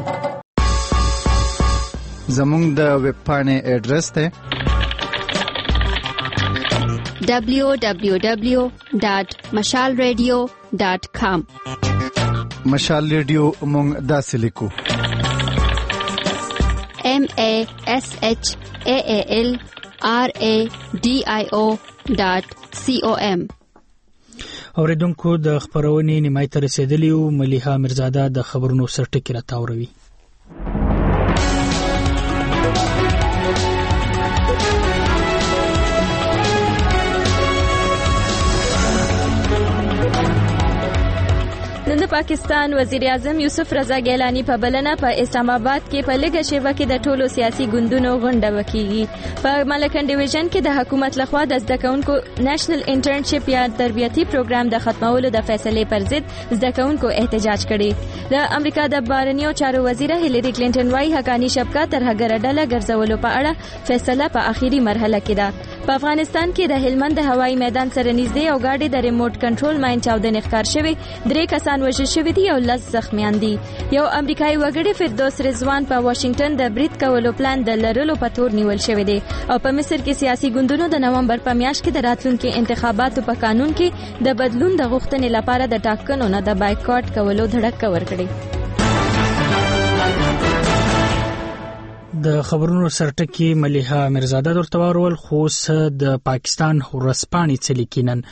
زمونږ د ویب پاڼې ایډرس دی دبلیو دبلیو دبلیو ډاٹ مشال ریډیو ډاٹ کام. مشال ریډیو مونږ داسې لیکو ایم ای ایس ایچ ای ای ایل آر ای ډي آی او ډاٹ سی او ایم. اوریدونکو د خبرونې نیمای ته رسیدلی او ملیحه مرزاده د خبرونو سرټکی را تاوروي. نن د پاکستان وزیر اعظم یوسف رضا ګیلانی په بلنه په اسلام آباد کې په لږه شیبه کې د ټولو سیاسي ګوندونو غونډه وکړي. په ملکن ډیویژن کې د حکومت لخوا د زده کوونکو نېشنل انټرنشپ یا تربیتي پروګرام د ختمولو د فیصلې پر ضد زده کوونکو احتجاج کړي. د امریکا د بهرنیو چارو وزیره هیلری کلینټن وايي حقانی شبکه ترهګره ډله ګرځولو په اړه فیصله په اخیری مرحله کې ده. په افغانستان کې د هلمند د هوایي میدان سره نږدې او گاډي د ریموټ کنټرول ماین چاودنې ښکار شوی، درې کسان وژل شوي دي او لس زخمیان دي. یو امریکایي وګړی فردوس رضوان په واشنگټن د برید کولو پلان د لرلو په تور نیول شوی دی او په مصر کې سیاسي ګوندونو د نومبر په میاشت کې د راتلونکي انتخاباتو په قانون کې د بدلون د غوښتنې لپاره د ټاکنو نه د بایکاټ کولو دړک ورکړي. د خبرونو سرټکی ملیحه مرزاده درته ورول. خو د پاکستان ورځپاڼې څه لیکي نن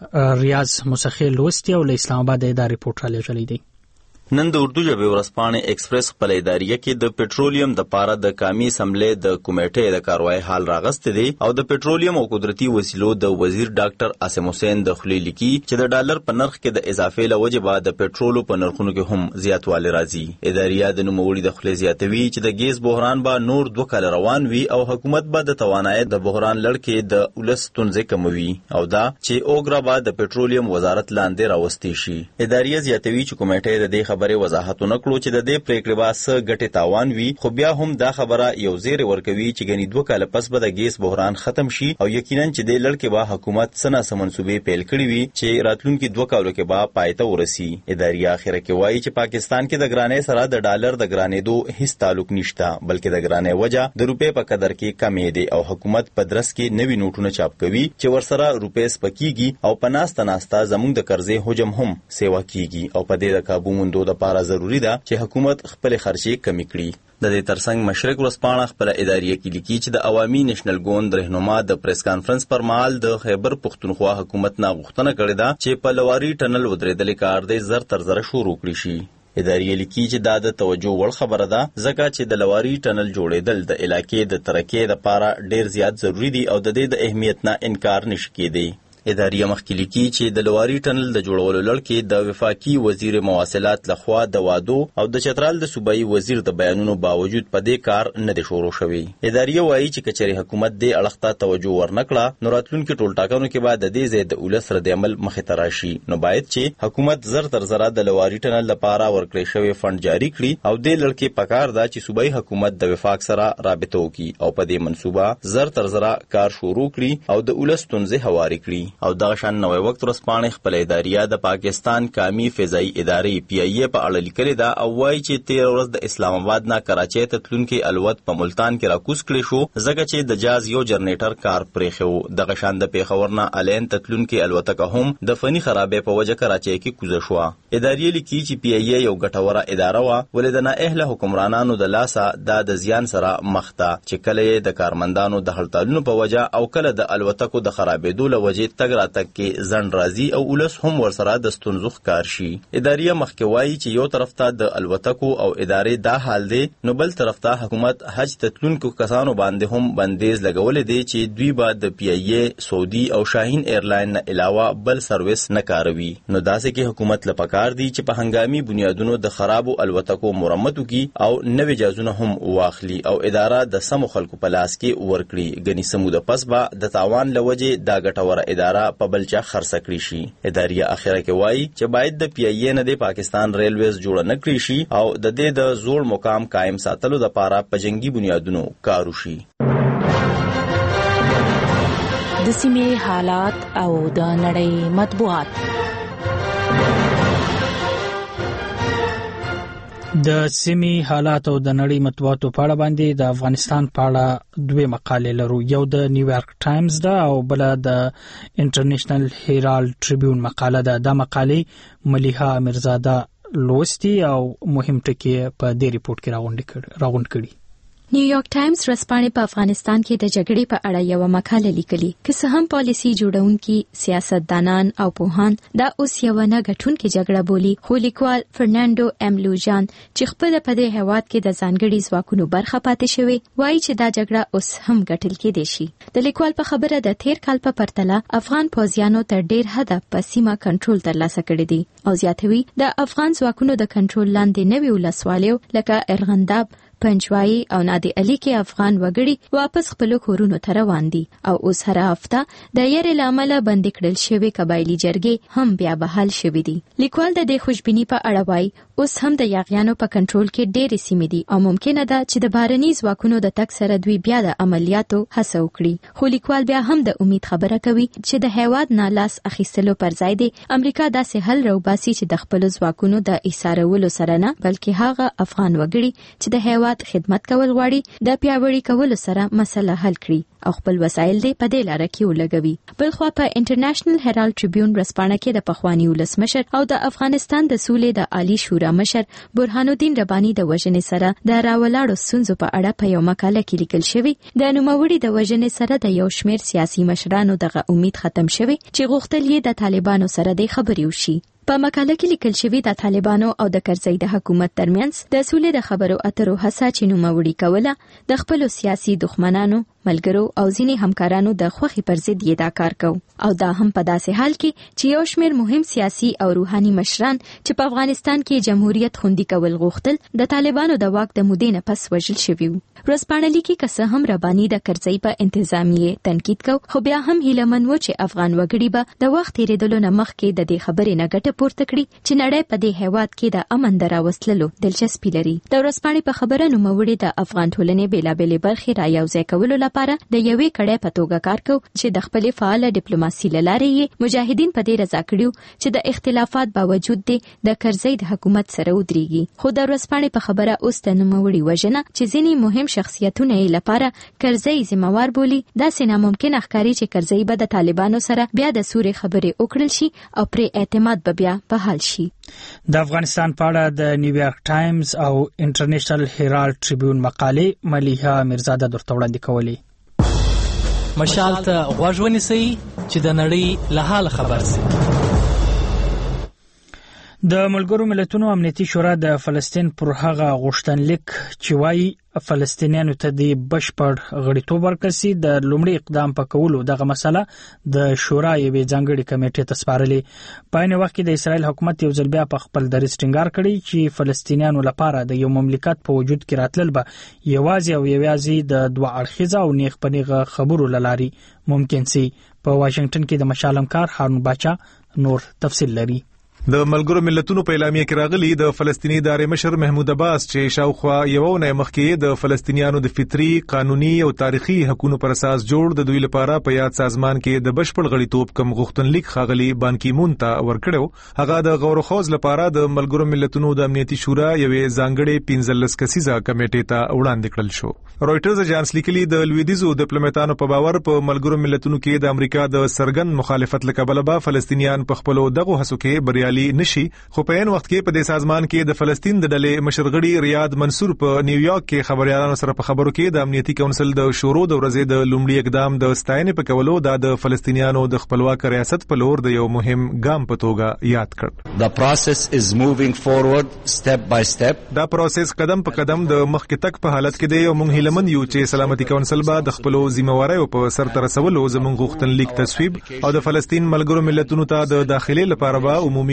ریاض مسخیل لوستی او له اسلام آباد د ریپورټ را لېږلی دی. نن د اردو ژبې ورځپاڼې ایکسپریس خپل اداریه کې د پټرولیم د پاره د قومي اسمبلی د کمیټې د کاروای حال راغسته دي او د پټرولیم او قدرتي وسیلو د وزیر ډاکټر عاصم حسین د خلی لیکي چې د ډالر په نرخ کې د اضافې لوجه بعد د پټرولو په نرخونو کې هم زیاتوالی راځي. اداریه د نوموړي د خلی زیاتوي چې د ګیس بحران به نور دوه کال روان وي او حکومت به د توانایي د بحران لړ د ولس ستونزې کموي او دا چې اوګرا به د پټرولیم وزارت لاندې راوستي شي. اداریه زیاتوي چې کمیټې د دې خبرې وضاحت نکړو چې د دې پریکړې به څه ګټې تاوان وي، خو بیا هم دا خبره یو زیر ورکوي چې ګنې دوه کاله پس به د ګیس بحران ختم شي او یقینا چې د لړ کې به حکومت څه ناسم منصوبې پیل کړي وي چې راتلونکي دوه کالو کې به پای ته ورسي. اداریه اخره کې وایي چې پاکستان کې د ګرانۍ سره د ډالر د ګرانېدو هیڅ تعلق نشته، بلکې د ګرانۍ وجه د روپې په قدر کې کمې دي او حکومت په درس کې نوي نوټونه چاپ کوي چې ورسره روپې سپکیږي او په ناسته ناسته زموږ د قرضې حجم هم سیوا کیږي او په دې د کابو موندو لپاره ضروری ده چې حکومت خپل خرچې کمی کړي. د دې ترڅنګ مشرق ورځپاڼه خپل اداریه کې لیکي چې د عوامي نېشنل ګوند رهنما د پریس کانفرنس پر مهال د خیبر پښتونخوا حکومت نه غوښتنه کړې ده چې په لواري ټنل ودرېدلې کار دی زر تر زر شروع کړي شي. اداریه لیکي چې دا د توجه وړ خبره ده ځکه چې د لواري ټنل جوړېدل د علاقې د ترقۍ لپاره ډېر زیات ضروری دي او د دې د اهمیت نه انکار نشي کېدی. اداریه مخکې لیکي چې د لواري ټنل د جوړولو لړ کې د وفاقي وزیر مواصلات لخوا د وادو او د چترال د صوبایي وزیر د بیانونو باوجود په دې کار نه دی شروع شوی. اداریه وایي چې کچېرې حکومت دې اړخ ته توجه ورنکړه نو راتلونکي ټولټاکنو کې به د دې ځای د ولس رد عمل مخې ته راشي، نو باید چې حکومت زر تر زره د لواري ټنل لپاره ورکړی شوی فند جاری کړي او دې لړ کې پکار ده چې صوبایي حکومت د وفاق سره رابطه وکړي او په دې منصوبه زر تر زره کار شروع کړي او د ولس ستونزې هواري کړي. او دغه شان نوې وخت ورځپاڼې خپل اداریه د پاکستان قومي فضایي ادارې پی ای ای په اړه لیکلې ده او وایي چې تیر ورځ د اسلام آباد نه کراچۍ ته تلونکي الوت په ملتان کې راکوز کړی شو ځکه چې د جاز یو جنریټر کار پرېښی و. دغه شان د پیښور نه الین ته تلونکي الوتکه هم د فني خرابۍ په وجه کراچۍ کې کوزه شوه. اداریه لیکي چې پی ای ای یو ګټوره اداره وه ولې د نااهله حکمرانانو د لاسه دا د زیان سره مخ ده چې کله یې د کارمندانو د هړتالونو په وجه او کله د الوتکو د خرابېدو له وجې تګ راتګ کې ځنډ راځي او ولس هم ورسره د ستونزو ښکار شي. اداریه مخکې وایي چې یو طرف ته د الوتکو او ادارې دا حال دی نو بل طرف ته حکومت حج ته تلونکو کسانو باندې هم بندیز لګولی دی چې دوی به د پی ای ای، سعودي او شاهین ایرلاین نه علاوه بل سروس نه کاروي. نو داسې کې حکومت له پکار دی چې په هنګامي بنیادونو د خرابو الوتکو مرمت وکړي او نوي جازونه هم واخلي او اداره د سمو خلکو په لاس کې ورکړي. ګنې سموده پس به د تاوان له وجې دا ګټوره اداره طیاره په بلچا خرڅ کړی شي. ادارې اخره کې وایي چې باید د پی ای اے نه د پاکستان ریلویز جوړ نه کړی شي او د دې د زوړ مقام قائم ساتلو لپاره په جنگي بنیادونو کار وشي. د سیمې حالات او د نړۍ مطبوعات. د سیمې حالات او د نړۍ مطبوعاتو په اړه باندې د افغانستان په اړه دوه مقالې لرو. یو د نیویارک ټایمز ده او بل د انټرنیشنل هیرالد ټریبیون مقاله ده. دا مقالې ملیحه امیرزاده لوستي او مهم ټکي په دې ریپورت کې راغونډ کړي. نیویارک ټایمز ورځپاڼې په افغانستان کې د جګړې په اړه یو مقاله لیکلي. که څه هم پالیسي جوړونکي، سیاستدانان او پوهان دا اوس یو نه غټونکې جګړه بولي، خو لیکوال فرناندو ام لوجان چې خپل په دې هیواد کې د ځانګړي ځواکونو برخه پاتې شوی وایي چې دا جګړه اوس هم ګټل کېدای شي. د لیکوال په خبره د تیر کال په پرتله افغان پوځیانو تر ډیر حده په سیمه کنټرول ترلاسه کړی دی او زیاتوي د افغان ځواکونو د کنټرول لاندې نوي ولسوالیو لکه ارغنداب، پنجوایي او نادي علي کې افغان وګړي واپس خپل کورونو ته روان دي او اوس هر هفته د یری لامل بند کړل شوی قبایلی جرګې هم بیا بحال شوې دي. لیکوال د دې خوشبینی په اړه وایي اوس هم د یاغیانو په کنټرول کې ډېرې سیمې دي او ممکنه ده چې د بهرني ځواکونو د تک سره دوی بیا د عملیاتو هڅه وکړي. خو لیکوال بیا هم د امید خبره کوي چې د هیواد نه لاس اخیستلو پر ځای دی امریکا داسې حل راوباسي چې د خپل ځواکونو د ایثارولو سره نه بلکې هغه افغان وګړي چې د هیواد خدمت کول غواړي د پیاوړي کولو سره مسله حل کړي او خپل وسایل دې په دې لاره کې ولګوي. بلخوا په انټرنیشنل هیرالد ټریبیون ورځپاڼه کې د پخوانی ولسمشر او د افغانستان د سولې د عالی شورا مشر برهان الدین رباني د وژنې سره د راولاړو ستونزو په اړه په یو مقاله کې لیکل شوی. د نوموړي د وژنې سره د یو شمېر سیاسي مشرانو دغه امید ختم شوی چې غوښتل یې د طالبانو سره د خبرې وشي. په مقاله کې لیکل شوی د طالبانو او د کرزي د حکومت ترمنځ د سولې د خبرو اترو هڅه چې نوموړي کوله د خپل سیاسي دښمنانو، ملګرو او ځینې همکارانو د خوخي پر ضد یې دا کار کو او دا هم په داسې حال کې چې یو شمېر مهم سیاسي او روحاني مشران چې په افغانستان کې جمهوریت خوندي کول غوښتل د طالبانو د واک د مودې نه پس وژل شوي وو. ورځپاڼه لیکي که څه هم رباني د کرزي په انتظامیه تنقید کو خو بیا هم هیلهمن و چې افغان وګړي به د وخت تیریدلو نه مخکې د دې خبرې نه ګټه پورته کړي چې نړۍ په دې هیواد کې د امن د راوستلو دلچسپي لري. د ورځپاڼې په خبره نوموړي د افغان ټولنې بیلابېلې برخې را یوځای کولو لپاره د یوې کړۍ په توګه کار کو چې د خپل فعال ډیپلوماسي لارې یې مجاهدین په دې رضا کړیو چې د اختلافات باوجود د کرزي د حکومت سره ودرېږي. خو د ورځپاڼې په خبره اوس د نوموړي وژنه چې ځینې مهم شخصیتونه یې لپاره کرزي ذمہوار بولي داسې ناممکن ښکاري چې کرزي به د طالبانو سره بیا د سورې خبرې وکړل شي او پرې اعتماد به بیا بحال شي. د افغانستان په اړه د نیویارک ټایمز او انټرنیشنل هیرالد ټریبیون مقالې ملیحه امیرزاده درته وړاندې کولې. مشال ته غوږ ونیسئ چې د نړۍ له حال خبر شئ. د ملګرو ملتونو امنیتي شورا د فلسطین پر هغه غوښتنلیک چې وايي فلسطینیانو ته د بشپړ غړیتوب ورکړي د لومړي اقدام په کولو دغه مسله د شورا یوې ځانګړي کمیټې ته سپارلې. په عین وخت کې د اسرایل حکومت یو ځل بیا په خپل دریځ ټینګار کړی چې فلسطینیانو لپاره د یو مملکت په وجود کې راتلل به یوازې او یوازې د دوه اړخیزه او نیغ په نیغه خبرو لاري ممکن سي. په واشنگټن کې د مشالمکار هارون باچا نور تفصیل لري. د ملګرو ملتونو په اعلامیه کې راغلي د فلسطینی ادارې مشر محمود عباس چې شاوخوا یو نه مخکې د فلسطینیانو د فطري، قانوني او تاریخي حقوقو پر اساس جوړ د دوی لپاره په یاد سازمان کې د بشپړ غړیتوب کم غوښتنلیک خاغلی بان کی مون ته ورکړو. هغه د غور خوز لپاره د ملګرو ملتونو د امنیتي شورا یوې ځانګړې پنځلس کسیزه کمیټې ته وړاندې کړل شو. رويټرز اژانس لیکلي د لویدیزو ډیپلوماټانو په باور په ملګرو ملتونو کې د امریکا د سرګن مخالفت لکبل به فلسطینیان په خپل دغه هڅو کې بریا نشي. خو په ان وخت کې په دې سازمان کې د فلسطین د ډلې مشرغړي ریاض منصور په نیویارک کې خبريالانو سره په خبرو کې د امنیتي کونسل د شورو د ورځې د لومړي اقدام د ستاینې په کولو د فلسطینیانو د خپلواک ریاست په لور د یو مهم ګام په توګه یاد کړ. The process is moving forward step by step. دا پروسس قدم په قدم د مخکې تک په حالت کې دی او موږ هیلمن یو چې سلامتي کونسل به د خپل ذمہوارۍ په سر تر رسولو زموږ غوښتنلیک تصویب او د فلسطین ملګرو ملتونو ته د داخلي لپاره به عمومي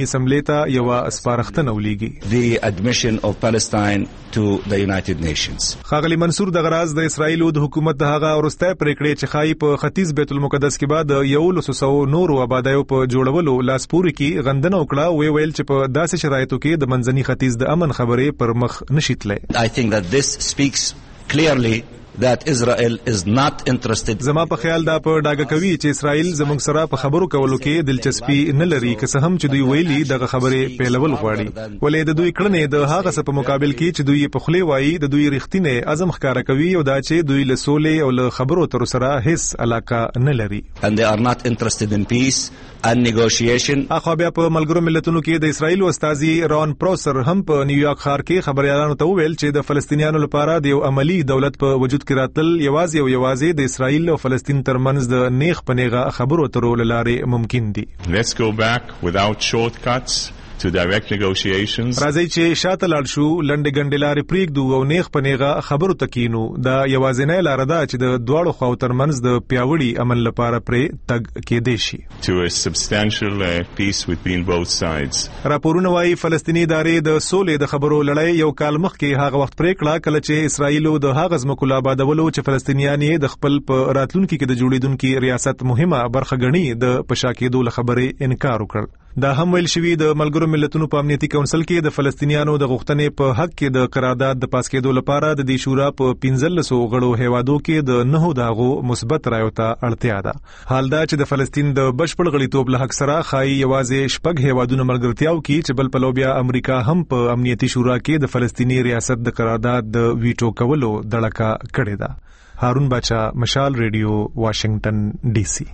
اسمبلی ته یو سپارښتنه ولیږي. The admission of Palestine to the United Nations. ښاغلي منصور د غراز د اسرایل د حکومت د هغه وروستۍ پریکړې چې خای په ختیځ بیت المقدس کې بعد یو لسو نورو آبادیو په جوړولو لاس پوري کې غندنه وکړه. وی ویل چې په داسې شرایطو کې د منځني ختیځ د امن خبرې پر مخ نشي تللی. I think that this speaks clearly that Israel is not interested. زما په خیال دا په ډاګه کوي چې اسرائیل زموږ سره په خبرو کولو کې دلچسپي نه لري، که څه هم چې دوی ویلي دغه خبرې پیلول غواړي. ولې د دوی کړنې د هغه څه په مقابل کې چې دوی په خولې وایي د دوی رښتینی عزم ښکاره کوي او دا چې دوی له سولې او له خبرو تر سره هیڅ علاقه نه لري. And they are not interested in peace and negotiation. اخو بیا په ملګرو ملتونو کې د اسرائیل استاذي ران پروسر هم په نیویارک ښار کې خبريالانو ته وویل چې د فلسطینیانو لپاره د یو عملی دولت په وجود کې راتل یوازې او یوازې د اسرائیل او فلسطین ترمنځ د نیغ په نیغه خبرو اترو لارې ممکن دي. Let's go back without shortcuts to direct negotiations. راځي چې شاته لاړ شو، لنډې ګنډې لارې پرېږدو او نیغ په نیغه خبرو ته کینو. دا یوازینۍ لاره ده چې د دواړو خواو ترمنځ د پیاوړي امن لپاره پرې تګ کېدی شي. To a substantial uh, peace between both sides. راپورونه وايي فلسطیني ادارې د سولې د خبرو لړۍ یو کال مخکې هغه وخت پرېکړه کله چې اسرائیل د هغه ځمکو لا آبادولو چې فلسطینیان یې د خپل په راتلونکي کې د جوړېدونکي ریاست مهمه برخه ګڼي د پشا کېدو له خبرې انکار وکړ. دا هم ویل شوی د ملګرو ملتونو په امنیتي کونسل کې د فلسطینیانو د غوښتنې په حق کې د قرارداد د پاس کېدو لپاره د دې شورا په پنځلس غړو هیوادو کې د نهو دغو مثبت رایو ته اړتیا ده. حال دا چې د فلسطین د بشپړ غړیتوب له حق سره خای یوازې شپږ هیوادونو ملګرتیاو کې چې بل په لوبیا امریکا هم په امنیتي شورا کې د فلسطینی ریاست د قرارداد د ویټو کولو دړکه کړې ده. هارون باچا، مشال ریډیو، واشنگټن ډي سي.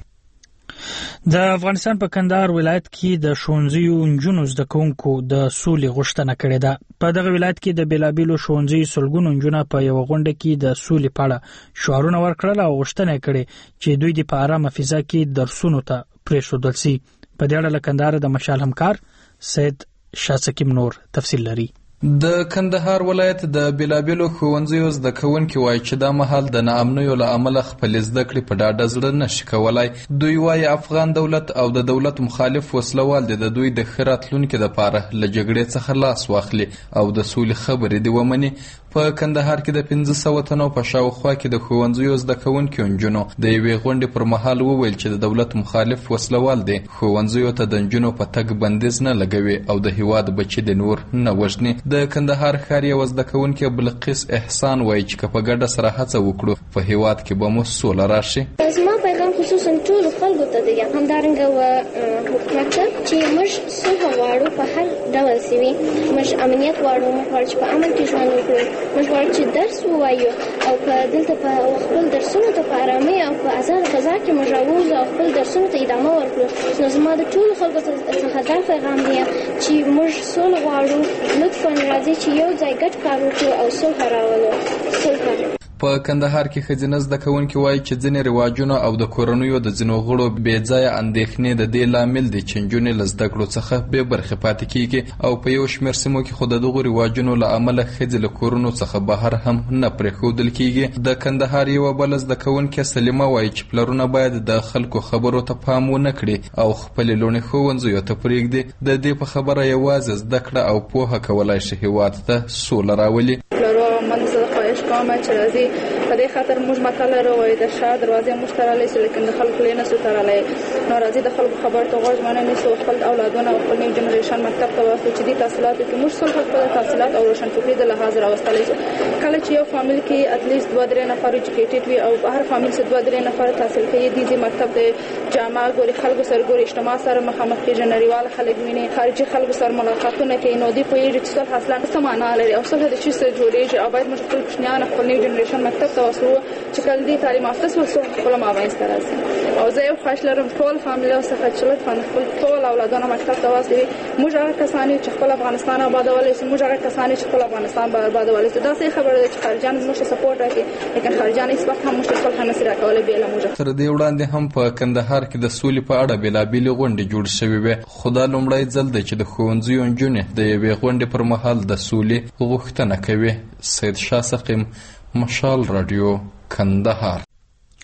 د افغانستان په کندهار ولایت کې د ښوونځیو نجونو زده کوونکو د سولې غوښتنه کړې ده. په دغه ولایت کې د بیلابیلو ښوونځیو سلګونو نجونو په یو غونډه کې د سولې په اړه شعارونه ورکړل او غوښتنه کړې چې دوی د په ارامه فضا کې درسونو ته پرېښودل شي. په دې اړه له کندهار د مشال همکار سید شاسکیم نور تفصیل لري. د کندهار ولایت د بیلابیلو ښوونځیو زده کوونکي وایي چې دا مهال د ناامنیو له امله خپل زده کړې په ډاډه زړه نشي کولای. دوی وایي افغان دولت او د دولت مخالف وسلوال دي د دوی د ښه راتلونکي دپاره له جګړې څخه لاس واخلي او د سولې خبرې دې ومني. په کندهار کې د پنځه سوه تنو په شاوخوا کې د ښوونځیو زده کوونکو نجونو د یوې غونډې پر مهال وویل چې د دولت مخالف وسلوال دی ښوونځیو ته د نجونو په تګ بندیز نه لګوي او د هیواد بچي د نور نه وژني. د کندهار ښار یوه زده کوونکې بلقیس احسان وایي چې که په ګډه سره هڅه وکړو په هیواد کې به مو سوله راشي. زما پیغام خصوصا ټولو خلکو ته دی، همدارنګه و حکومت ته چې موږ صلح غواړو په هر ډول سوي، موږ امنیت غواړو، موږ غواړو چې په امن کې ژوند وکړو، موږ غواړو چې درس ووایو او په دلته په خپل درسونو ته په ارامۍ او په ازاده فضا کې موږ راووځو او خپل درسونو ته ادامه ورکړو. نو زما د ټولو خلکو څخه دا پیغام دی چې موږ سوله غواړو، لطفا راځئ چې یو ځای ګډ کار وکړو او صلح راولو. صلح په کندهار کې ښځینه زده کوونکي وایي چې ځینې رواجونه او د کورنیو د ځینو غړو بې ځایه اندېښنې د دې لامل دي چې نجونې له زده کړو څخه بې برخې پاتې کېږي او په یو شمېر سیمو کې خو د دغو رواجونو له امله ښځې له کورونو څخه بهر هم نه پرېښودل کېږي. د کندهار یوه بله زده کوونکې سلیمه وایي چې پلرونه باید د خلکو خبرو ته پام ونه کړي او خپلې لوڼې ښوونځیو ته پرېږدي. د دې په خبره یوازې زده کړه او پوهه کولی شي هېواد ته سوله راولي. من زه خواهش کوم چې راځي په دې خاطر موږ متل لرو وایي د شا دروازې موږ تړلی سو لیکن د خلکو یې نسو تړلی. نو راځي د خلکو خبرو ته غوږ ونه نیسو، خپل اولادونه او خپل نیو جنریشن مکتب ته واستو چې دې تحصیلاتو کې موږ صلح خپل تحصیلات او روشنفکري د لحاظ راوستلی سو. کله چې یو فامیل کې اتلیست دوه درې نفر ایجوکیټډ وي او هر فامیل څخه دوه درې نفر تحصیل کوي، دې دې مکتب د جامع ګوري، خلکو سره ګوري، اجتماع سره مخامخ کېږي، نړیوال خلک ویني، خارجي خلکو سره ملاقاتونه کوي. نو دې پوهېږي چې صلح اصلا څه معنا لري او صلح د چی سره جوړېږي او باید موږ خپل کوچنیان خپل نیو جنریشن مکتب ته واستو چې کله دې تعلیم یافته شول خپل مابینځ ته راشي. او زه یو خواهش لرم ټول فامیل څخه چې لطفا خپل ټول اولادونه مکتب ته واستوي. موږ هغه کسان چې خپل افغانستان آبادولی شي، موږ هغه کسان چې خپل افغانستان به آبادولی شي. دا صحیح خبره ده چې خارجیان زموږ سپورټ راکړي، لیکن خارجیان هیڅ وخت هم موږ صلح نشي راکولی بې له موږ. تر دې وړاندې هم په کندهار کې د سولې په اړه بېلابېلې غونډې جوړې شوې وې، خو دا لومړی ځل دی چې د ښوونځیو نجونې د یوې غونډې پر مهال د سولې غوښتنه کوي. سید شاه سقیم، مشال رادیو، کندهار.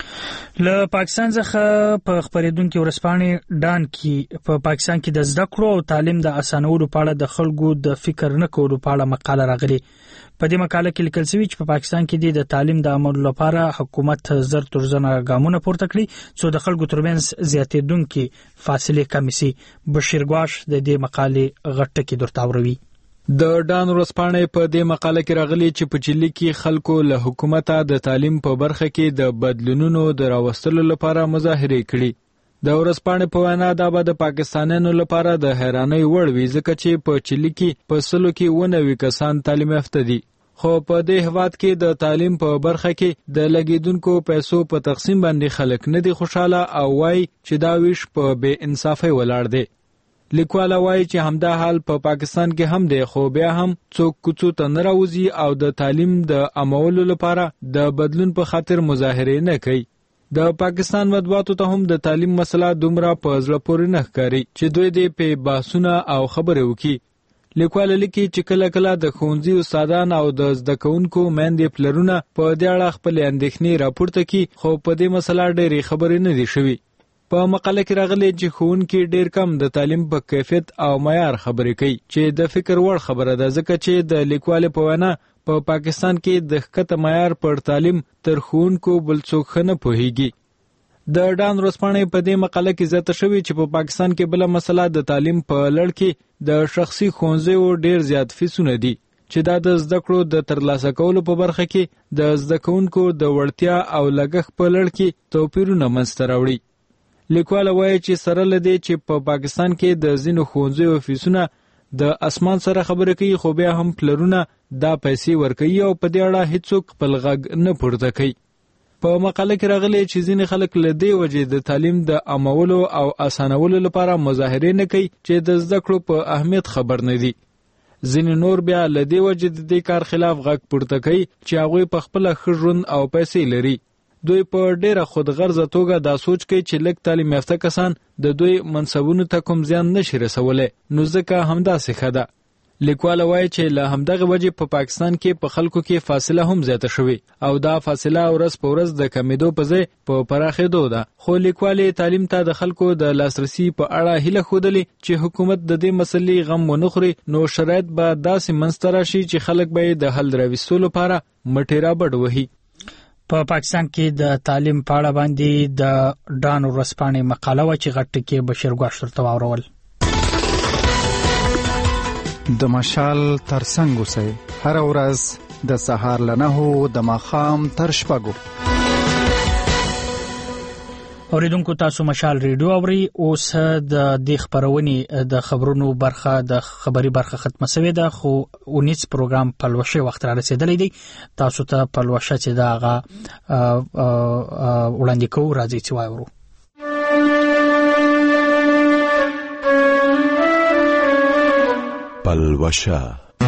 له پاکستان څخه په خبرېدونکو ورسپانې ډان کې په پاکستان کې د زده کړو او تعلیم د اسانولو په اړه د خلکو د فکر نه کولو په اړه مقاله راغلي. په دې مقاله کې لیکل شوی چې په پاکستان کې د تعلیم د عمل لپاره حکومت زر تر زنه ګامونه پورته کړي څو د خلکو ترمنځ زیاتېدونکې فاصله کم شي. بشیر ګواش د دې مقالې غټه کې درتاوروي. د ډان ورسپانې په دې مقاله کې راغلي چې په چلی کې خلکو له حکومت د تعلیم په برخه کې د بدلونونو د راوستلو لپاره مظاهره کړي. د ورسپانې په وینا دا به د پاکستانیانو لپاره د حیرانۍ وړ وي ځکه چې په چلی کې په سلو کې ونوي کسان تعلیم یافته دي، خو په دې هواد کې د تعلیم په برخه کې د لګیدونکو پیسو په تقسیم باندې خلک نه دي خوشاله او وایي چې دا ویش په بې انصافۍ ولاړ دی. لیکواله وایي چې همدا حال په پا پاکستان کې هم دی، خو بیا هم څوک کوڅو ته نه راوځي او د تعلیم د عمولو لپاره د بدلون په خاطر مظاهرې نه کوي. د پاکستان مطبوعاتو ته هم د تعلیم مسله دومره په زړه پورې نه ښکاري چې دوی دې په بحثونه او خبرې وکړي. لیکواله لیکي چې کله کله د ښوونځي استادان او د زده کوونکو میندې پلرونه په دې اړه خپلې اندېښنې راپورته کړي، خو په دې مسله ډېرې خبرې نه دي شوي. په مقاله کې راغلي چې ښوونکي ډېر کم د تعلیم په کیفیت او معیار خبرې کوي چې د فکر وړ خبره ده ځکه چې د لیکوالې په وینا په پاکستان کې د ښکته معیار پر تعلیم تر ښوونکو بل څوک ښه نه پوهیږي. د ډان ورسپانې په دې مقاله کې زیاته شوې چې په پاکستان کې بله مسله د تعلیم په لړ کې د شخصي ښوونځیو ډېر زیات فیسونه دي چې دا د زده کړو د ترلاسه کولو په برخه کې د زده کوونکو د وړتیا او لګښت په لړ کې توپیرونه منځته راوړي. لیکواله وایي چې سره له دې چې په پا پاکستان کې د ځینو ښوونځیو فیسونه د اسمان سره خبرې کوي، خو بیا هم پلرونه دا پیسې ورکوي او په دې اړه هیڅوک خپل غږ نه پورته کوي. په مقاله کې راغلی چې ځینې خلک له دې وجې د تعلیم د عامولو او اسانولو لپاره مظاهرې نه کوي چې د زده کړو په اهمیت خبر نه دي. ځینې نور بیا له دې وجې د دې کار خلاف غږ پورته کوي چې هغوی په خپله ښه ژوند او پیسې لري. دوی په ډیره خودغرضه توګه دا سوچ کوي چې لږ تعلیم یافته کسان د دوی منصبونو ته کوم زیان نشي رسولی، نو ځکه همداسې ښه ده. لیکواله وایي چې له همدغه وجې په پا پاکستان کې په خلکو کې فاصله هم زیاته شوې او دا فاصله ورځ په ورځ د کمیدو په ځای په پراخېدو ده. خو لیکوالې تعلیم ته د خلکو د لاسرسي په اړه هیله ښودلې چې حکومت د دې مسلې غم ونه خوري، نو شرایط به داسې منځته راشي چې خلک به یې د حل راوستلو لپاره مټې رابډ وهي. په پاکستان کې د تعلیم په اړه باندې د ډان ورسپانې مقاله و چې غټه کې بشیر ګواش ورته واورول. د مشال ترڅنګ اوسئ هر ورځ د سهار له نهو د ماښام تر شپږو. اوریدونکو تاسو مشال ریډیو اوري. اوس د دې خبرونې د خبرونو برخه د خبري برخه ختمه شوې ده، خو اونیس پروګرام پلوشه وخت را رسیدلی دی. تاسو ته پلوشه چې داغه وړاندې کوو راځي چې وایو. پلوشه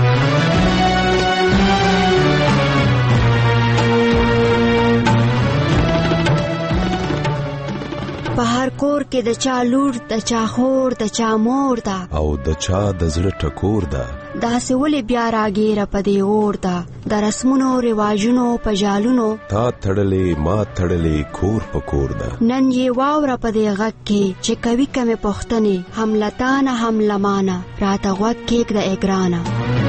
په هر کور کې د چا لور د چا خور د چا مور ده او د چا د زړه ټکور ده. داسې ولې بیا راګیره په دې اور ده د رسمونو رواجونو په جالونو تا تړلې ما تړلې کور په کور ده. نن یې واوره په دې غږ کې چې کوي کمې پوښتنې هم لتانه هم لمانه راته غوږ کېږده ای ګرانه.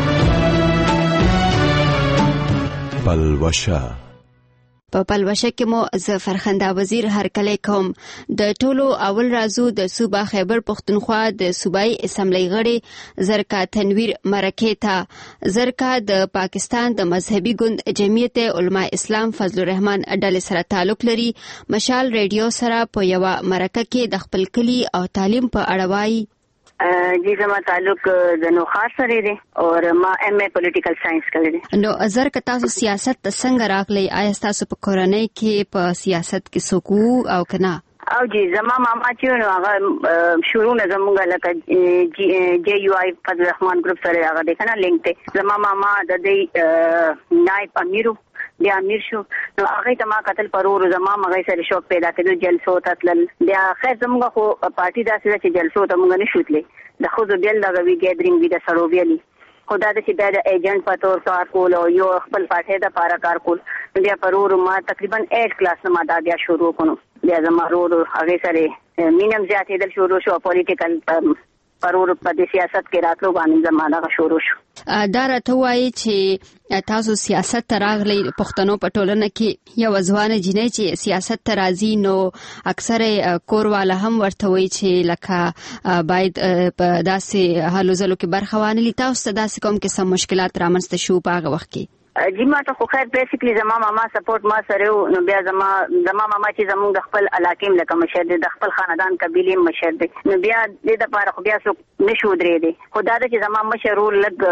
پلوشه په پلوشه کې مو ز فرخنده وزیر هرکلی کوم. د ټولو اول رازو د صوبه خیبر پختونخوا د صوبایي اسمبلی غړي زرکا تنویر مرکه ته زرکا د پاکستان د مذهبي ګوند جمعیت علماء اسلام فضل الرحمن ډلې سره تعلق لري. مشال ریډیو سره په یو مرکه کې د خپل کلی او تعلیم په اړه وایي. جی زما تعلق د نوخار سره دی او ما ایم ای پولیټیکل ساينس کړی دی. نو ازر که تاسو سیاست ته څنګه راغلی؟ آیا تاسو په کورنۍ کې په سیاست کې څوک او کنه؟ او جی زما ماما چې نو هغه شروع نه زموږ لکه جی یو آی فضل الرحمن ګروپ سره هغه د کنه لینک ته زما ماما د دې نائب امیرو بیا امیر شو. نو هغه ته ما قتل پرور زما مغه سره شوق پیدا کړو جلسو تتل بیا خیر زموږ خو پارټي داسې چې جلسو ته موږ نه شوتلې د خو د بیل دغه وی ګیدرینګ وی د سړو ویلي خدا د چې د ایجنټ په تور کار کول او یو خپل پټه د پارا کار کول بیا پرور ما تقریبا آठ کلاس نه ما دا بیا شروع کړو بیا زما ورو هغه سره مینم زیاتې د شروع شو پولیټیکل پرور په سیاست کې راتلو باندې زمانہ شروع شو. دا راته وایي چې تاسو سیاست ته راغلی پښتنو په ټولنه کې یو ځوان جنۍ چې سیاست ته راځي نو اکثره کورواله هم ورته وایي چې لکه باید په داسې حالو ځلو کې برخه وانه تاسو ته داسې کوم کې سم مشکلات رامنځته شو په هغه وخت کې؟ جی ما ته خو خیر بیسیکلی زما ماما سپورټ ما سره نو بیا زما زما ماما چې زموږ د خپل علاقې لکه مشر دی د خپل خاندان قبیله مشر دی نو بیا د لپاره خو بیا څوک نشو درې دی خدا د چې زما مشر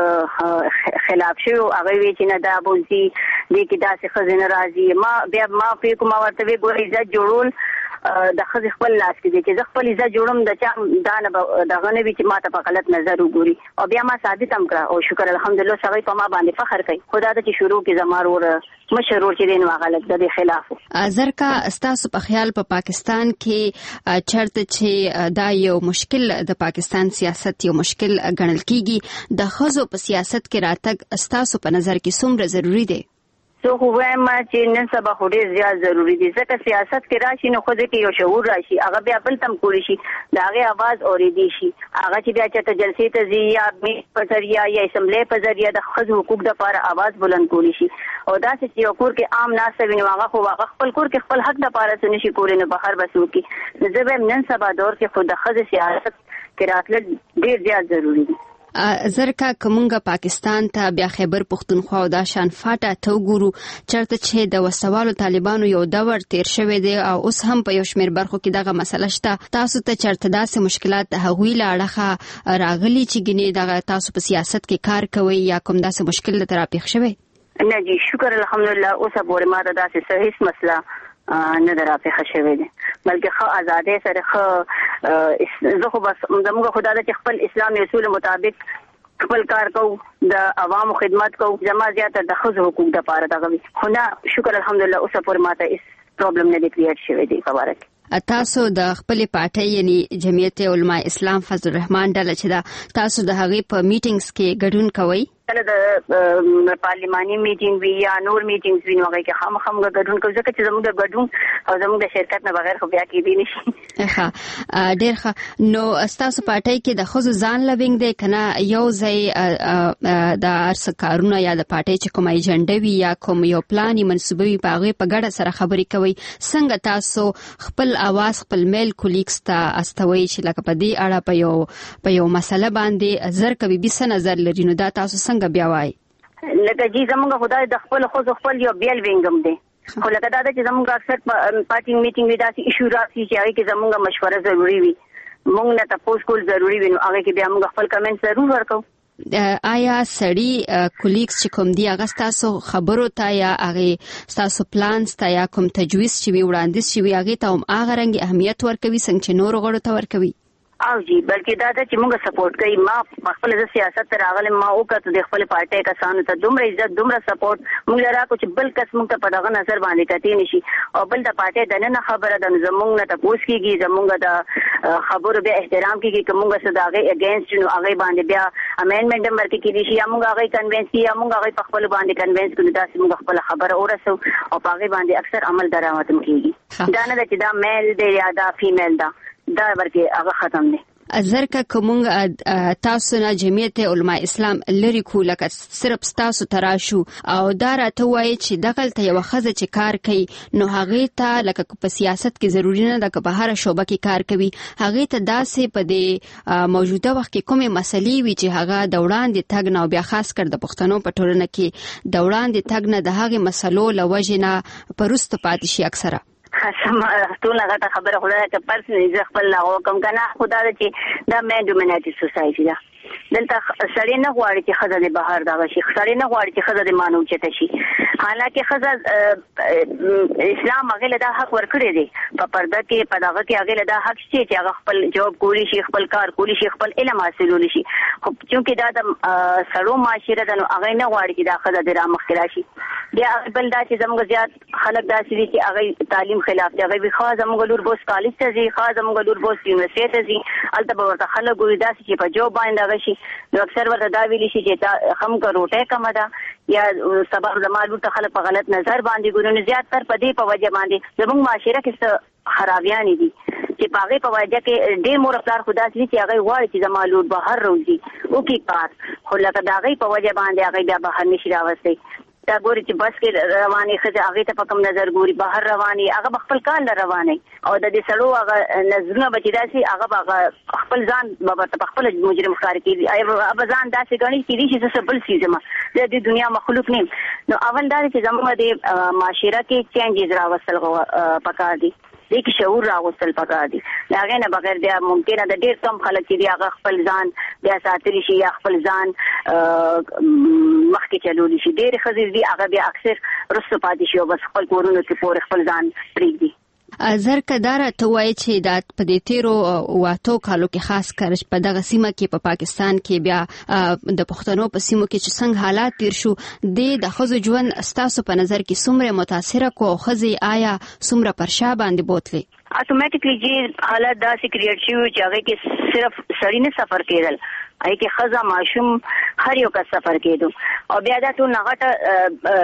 لګ خلاف شو هغه وی چې نه دا بوزي دې کې داسې خزینه راځي ما بیا ما په کومه ورته وی ګورې عزت جوړول د خځې خپل لاس کې دي چې زه خپل عزت جوړم د چا دانه دغه نه وي چې ما ته په غلط نظر وګوري او بیا ما ثابت هم کړ او شکر الحمدلله سړی په ما باندې فخر کوي خدا ته چې شروع کې زما ور مشر ور چې دین غلط د خلاف ازرکا استاسو په خیال په پا پاکستان کې چرته چې دا یو مشکل د پاکستان سیاست یو مشکل ګڼل کیږي د خزو په سیاست کې راتګ استاسو په نظر کې څومره ضروری دی؟ سو خو وایم چې نن سبا خو ډیر زیات ضروری دي ځکه سیاست کې راشي نو خو ځکه یو شعور راشي هغه بیا بل تم کولی شي دا هغه आवाज اوریدي شي هغه چې بیا چې جلسې ته زی یا په ذریعہ یا اسمبلی په ذریعہ د خځو حقوق د لپاره आवाज بلند کولی شي او دا چې یو کور کې عام ناس ویني هغه خو هغه خپل کور کې خپل حق د لپاره څه نشي کولی نو بهر بسو کې نو زه نن سبا دور کې خود د خځو سیاست کې راتل ډیر زیات ضروری دي. زرکا کومګه پاکستان ته بیا خیبر پختونخوا او دا شان فاټه تو ګورو چرته چې د وسوالو طالبانو یو دور تیر شوی دی او اوس هم په یو شمیر برخو کې دغه مسله شته تاسو ته چرته داسې مشکلات د هغوی لاړه راغلي چې ګنې دغه تاسو په سیاست کې کار کوي یا کوم داسې مشکل د ترافیق شوی؟ نه جی شکر الحمدلله اوس پورې ما ته داسې صحیح مسله نه درافه شوی دی بلکې خو آزادۍ سره خو زه خو بس زموږ خدای د خپل اسلامي اصول مطابق خپل کار کوو د عوامو خدمت کوو جما زیاته د خځو حقوق د پاره دغه خو نه شکر الحمدلله اوس پورې ماته هیڅ پرابلم نه دی کریټ شوی دی خبره تاسو د خپل پارټي یعنی جمعیت علماء اسلام فضل الرحمن ډله چې دا تاسو د هغه په میټینګز کې ګډون کوئ کله د پارلیماني میټینګ وی یا نور میټینګز وی نو هغه کې هم هم ګډون کوي ځکه چې زموږ د ګډون او زموږ د شرکت نه بغیر خو بیا کې دی نشي ښه ډیر ښه نو تاسو پارټي کې د خزو ځان لوینګ دی کنه یو ځای د ارس کارونه یا د پارټي چې کوم ایجنډا وی یا کوم یو پلاني منسوبوي په هغه په ګډه سره خبرې کوي څنګه تاسو خپل اواز خپل میل کولیکس ته استوي چې لکه په دې اړه په یو په یو مسله باندې زر کوي به نظر لري نو دا تاسو څنګه بیا وای لکه جی زموږ خدای د خپل خو خپل یو بیل وینګم دی خو لکه دا چې زموږ اکثر پارټي میټینګ وی داسې ایشو راځي چې هغه کې زموږ مشوره ضروری وي موږ نه تاسو کول ضروری وي نو هغه کې بیا موږ خپل کمنټ ضرور ورکو. آیا سړی کولیکس چې کوم دی هغه تاسو خبرو ته یا هغه تاسو پلانز ته یا کوم تجویز چې وی وړاندیز چې وی هغه ته هم هغه رنګ اهمیت ورکوي څنګه چې نور غړو ته ورکوي؟ او جی بلکې دا چې موږ سپورټ کوي ما خپل د سیاست تر راغله ما وکړه د خپل پارټي کسانو ته دومره عزت دومره سپورټ موږ لرا کو چې بل کس موږ ته په دغه نظر باندې کتی نشي او بل د پارټي د نه خبره د زموږ نه تاسو کیږي زموږ د خبرو به احترام کیږي چې موږ صداغه اگینست نو هغه باندې بیا امندمنت نمبر کې کیږي یا موږ هغه کنوینس یا موږ هغه په خپل باندې کنوینس کړو دا چې موږ خپل خبره اورسو او هغه باندې اکثر عمل درآمد کیږي دا نه چې دا میل دی یا دا فیمیل دا دا ورته هغه ختم دی. زرکه کومنګ تاسو نه جمعیت علماء اسلام لری کو لکه صرف تاسو تراشو او دا راته وایي چې دغه ته یو خزه چې کار کوي نو هغه ته لکه په سیاست کې ضروری نه ده که په هر شوبه کې کار کوي هغه ته داسې په دې موجوده وخت کې کومه مسلې وي چې هغه د وړاندې تګ نه بیا خاص کر د پښتنو په ټولنه کې د وړاندې تګ نه د هغه مسلو لوجنه پرست پاتې شي اکثره سم ټول هغه خبره خدای ته پرسنل ځ خپل لا کوم کنه خدای چې دا مې ډومینیټي سوسایټي دا دلته سړی نه غواړي چې خزه د بهر دا شي سړی نه غواړي چې خزه د مانو چته شي حالکه خزه اسلام هغه له دا حق ورکړي دي په پرده کې په دغه کې هغه له دا حق شي چې هغه خپل جواب کولی شي خپل کار کولی شي خپل علم حاصلول شي خو چې دا د سړو معاشره د هغه نه غواړي چې دا خزه د رامخ راشي بیا بل دا چې زموږ زیات خلک داسې دي چې هغه تعلیم خلاف دي، هغه وي خو زموږ لور بوس کالج ته ځي، خو زموږ لور بوس یونیورسيټي ته ځي، هلته به ورته خلک وي داسې چې په جوب باندې هغه شي. نو اکثر ورته دا ویلي شي چې دا هم که روټۍ کمه ده یا سبا زما لور ته خلک په غلط نظر باندې ګوري. نو زیاتتر په دې په وجه باندې زموږ معاشره کې څه خرابیانې دي چې په هغې په وجه کې ډېر مور پلار خو داسې دي چې هغوی غواړي چې زما لور بهر روځي وکړي کار، خو لکه د هغوی په وجه باندې هغوی بیا بهر نشي راوستی. دا ګوري چې بس کې روانې ښځې هغې ته په کوم نظر ګوري، بهر روانې هغه به خپل کار له روانې او د دې سړو هغه نظرونه به چې داسې هغه به هغه خپل ځان به ورته په خپله مجرم ښکاره کېږي، هغه به ځان داسې ګڼي کېدای شي زه څه بل څیز یم، زه د دې دنیا مخلوق نه یم. نو اول دا دی چې زموږ د معاشره کې چینجز راوستل پکار دي، دې کې شعور راوستل پکار دي. د هغې نه بغیر بیا ممکنه د ډېر کم خلک چې دي هغه خپل ځان بیا ساتلی شي یا خپل ځان مخکې چلولی شي. ډېرې ښځې دي هغه بیا اکثر وروسته پاتې شي او بس خپل کورونو کې پورې خپل ځان پرېږدي. زرکداره ته وایي چې دا په دې تیرو واتو کالو کې خاص کر په دغه سیمه کې په پاکستان کې بیا د پښتنو په سیمو کې چې څنګه حالات تیر شو د ښځو ژوند ستاسو په نظر کې څومره متاثره کو او ښځې آیا څومره پر شا باندې بوتلې؟ اتوماتیکلی چې حالات داسې کریټ شوي چې هغې کې صرف سړي نه سفر کېدل، هغې کې ښځه ماشوم هر یو کس سفر کېدو او بیا دا ټول نغټه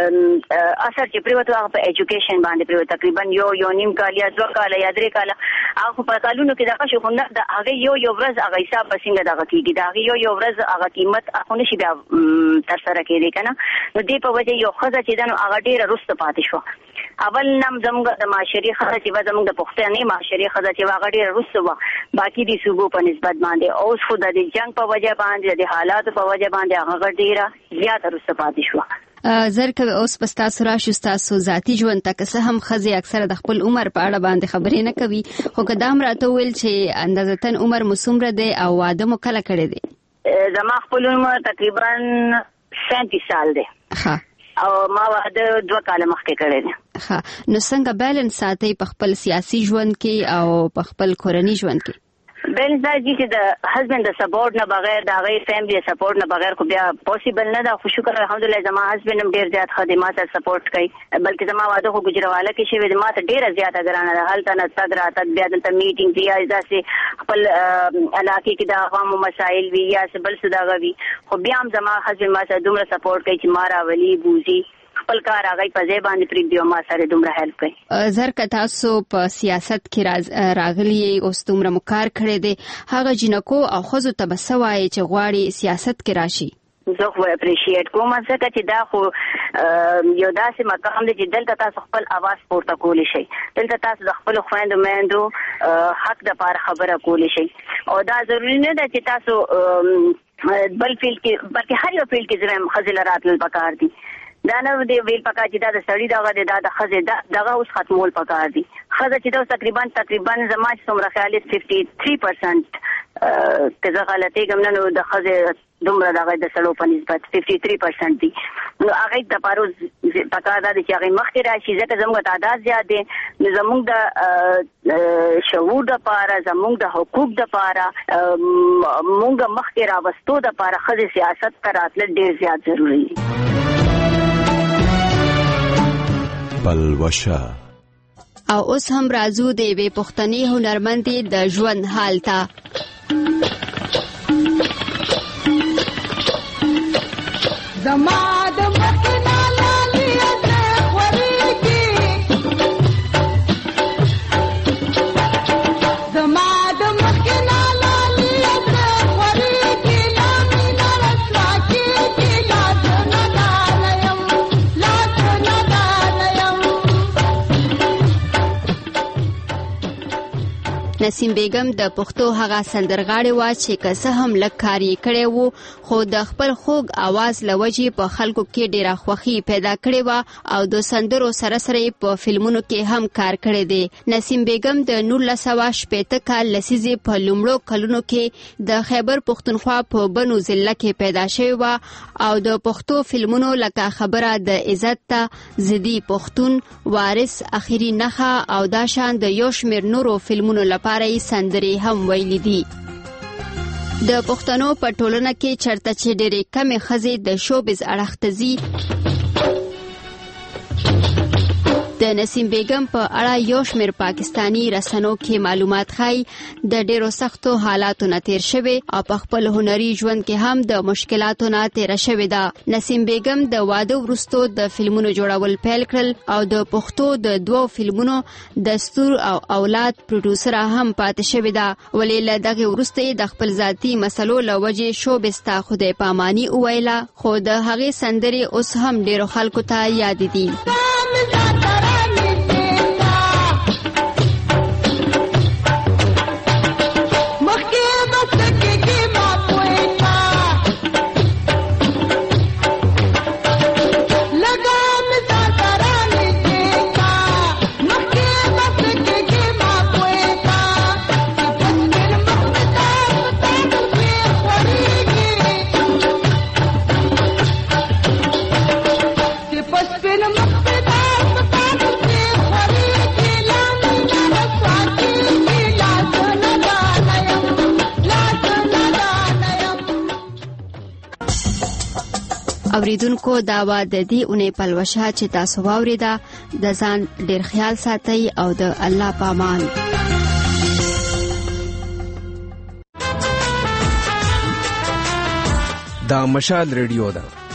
اثر چې پرېوتو هغه په ایجوکیشن باندې پرېوت. تقریبا یو یو نیم کال یا دوه کاله یا درې کاله هغه په کالونو کې دغه شو، خو نه د هغې یو یو ورځ هغه حساب به څنګه دغه کېږي، د هغې یو یو ورځ هغه قیمت هغه نشي بیا ترسره کېدی که نه. نو دې په وجه یو ښځه چې ده نو هغه ډېره وروسته پاتې شوه. اول نم زموږ د معاشري ښځه چې به زموږ د پښتنې معاشري ښځه چې هغه ډېره وروسته وه باقي د صوبو په نسبت باندې. اوس خو د دې جنګ په وجه باندې د حالاتو په وجه باندې هغه ډېره زیاته وروسته پاتې شوه. زرکه اوس په ستاسو راشو ستاسو ذاتي ژوند ته که څه هم ښځې اکثره د خپل عمر په اړه باندې خبرې نه کوي، خو که دا هم راته وویل چې اندازتن عمر مو څومره دی او واده مو کله کړی دی؟ زما خپل عمر تقریبا سینتیس سال دی او ما واده دوه کاله مخکې کړی دی. ښه، نو څنګه بیلنس ساتئ په خپل سیاسي ژوند کې او په خپل کورني ژوند کې؟ بیلنس دا دی چې د هسبند د سپورټ نه بغیر د هغې فیملی د سپورټ نه بغیر خو بیا پوسیبل نه ده. خو شکر الحمدلله زما هسبند هم ډېر زیات ښه دی، ما سره سپورټ کوي، بلکې زما واده خو ګجرواله کې شوی دی، ما ته ډېره زیاته ګرانه ده. هلته نه تګ راتګ بیا دلته میټینګ وي یا داسې خپل علاقې کې د عوامو مسایل وي یا څه بل څه دغه وي، خو بیا هم زما هسبند ما سره دومره سپورټ کوي چې ما راولي بوځي خپل کار هغه په ځای باندې پرېږدي او ما سره دومره هیلپ کوي. زرکه تاسو په سیاست کې راغلي اوس دومره مو کار کړی دی، هغه جنکو او ښځو ته به څه وایي چې غواړي سیاست کې راشي؟ زه خو اپریشیټ کوم ځکه چې دا خو یو داسې مقام دی چې دلته تاسو خپل اواز پورته کولی شئ، دلته تاسو د خپلو خویندو میندو حق دپاره خبره کولی شئ او دا ضروري نه ده چې تاسو بل فیلډ کې بلکې هر یو فیلډ کې زه وایم ښځې له راتلل پکار دي. دا نه دی ویل پکار چې دا د سړي دغه دی، دا د ښځې دغه اوس ختمول پکار دي. ښځه چې دا اوس تقریبا تقریبا زما چې څومره خیال دی ففټي تھری پرسنټ که زه غلطېږم نه نو د ښځې دومره دغه د سړو په نسبت ففټي تھری پرسنټ دي. نو هغې دپاره پکار دا دی چې هغې مخکې راشي ځکه زموږ تعداد زیات دی. نو زموږ د شعور دپاره زموږ د حقوق دپاره موږ مخکې راوستو دپاره ښځې سیاست ته راتلل ډېر زیات ضروري دي. پلوشه او اوس هم راځو د یوې پښتنې هنرمندې د ژوند حال ته. زما د مخنا لالیه د خورېږي، زما د مخنا لالیه د خورېږي، لا مینا رسوا کېږي، لاس ندانه یم لاس ندانه یم. نسیم بیگم د پښتو هغه سندرغاړې وه چې که څه هم لږ کار یې کړی و خو د خپل خوږ اواز له وجې په خلکو کې ډېره خوښي پیدا کړې وه او د سندرو سره سره یې په فلمونو کې هم کار کړی دی. نسیم بیگم د نولس سوه شپېته کال لسیزې په لومړو کلونو کې د خیبر پښتونخوا په بنو ضلع کې پیدا شوې وه او د پښتو فلمونو لکه خبره د عزت ته، زدي پښتون، وارث، اخري نښه او دا شان د یو شمېر نورو فلمونو لپاره یې سندرې هم ویلي دي. د پښتنو په ټولنه کې چرته چې ډېرې کمې ښځې د شوبز اړخ ته ځي د نسیم بیگم په اړه یو شمېر پاکستانی رسنیو کې معلومات ښایي د ډېرو سختو حالاتو نه تیر شوې او په خپل هنري ژوند کې هم د مشکلاتو نه تیر شوې ده. نسیم بیگم د واده وروسته د فلمونو جوړول پیل کړل او د پښتو د دوو فلمونو دستور او اولاد پروډوسر هم پاتې شوې ده. ولې له دغه وروسته د خپل ذاتي مسلو له وجې شوبستا خدای پاماني وویله، خو د هغې سندرې اوس هم ډېرو خلکو ته یاد دي. اوریدونکو دا وا د دې اونې پلوشه چې تاسو واوریده، د ځان ډیر خیال ساتئ او د الله پامان. دا مشال ریډیو ده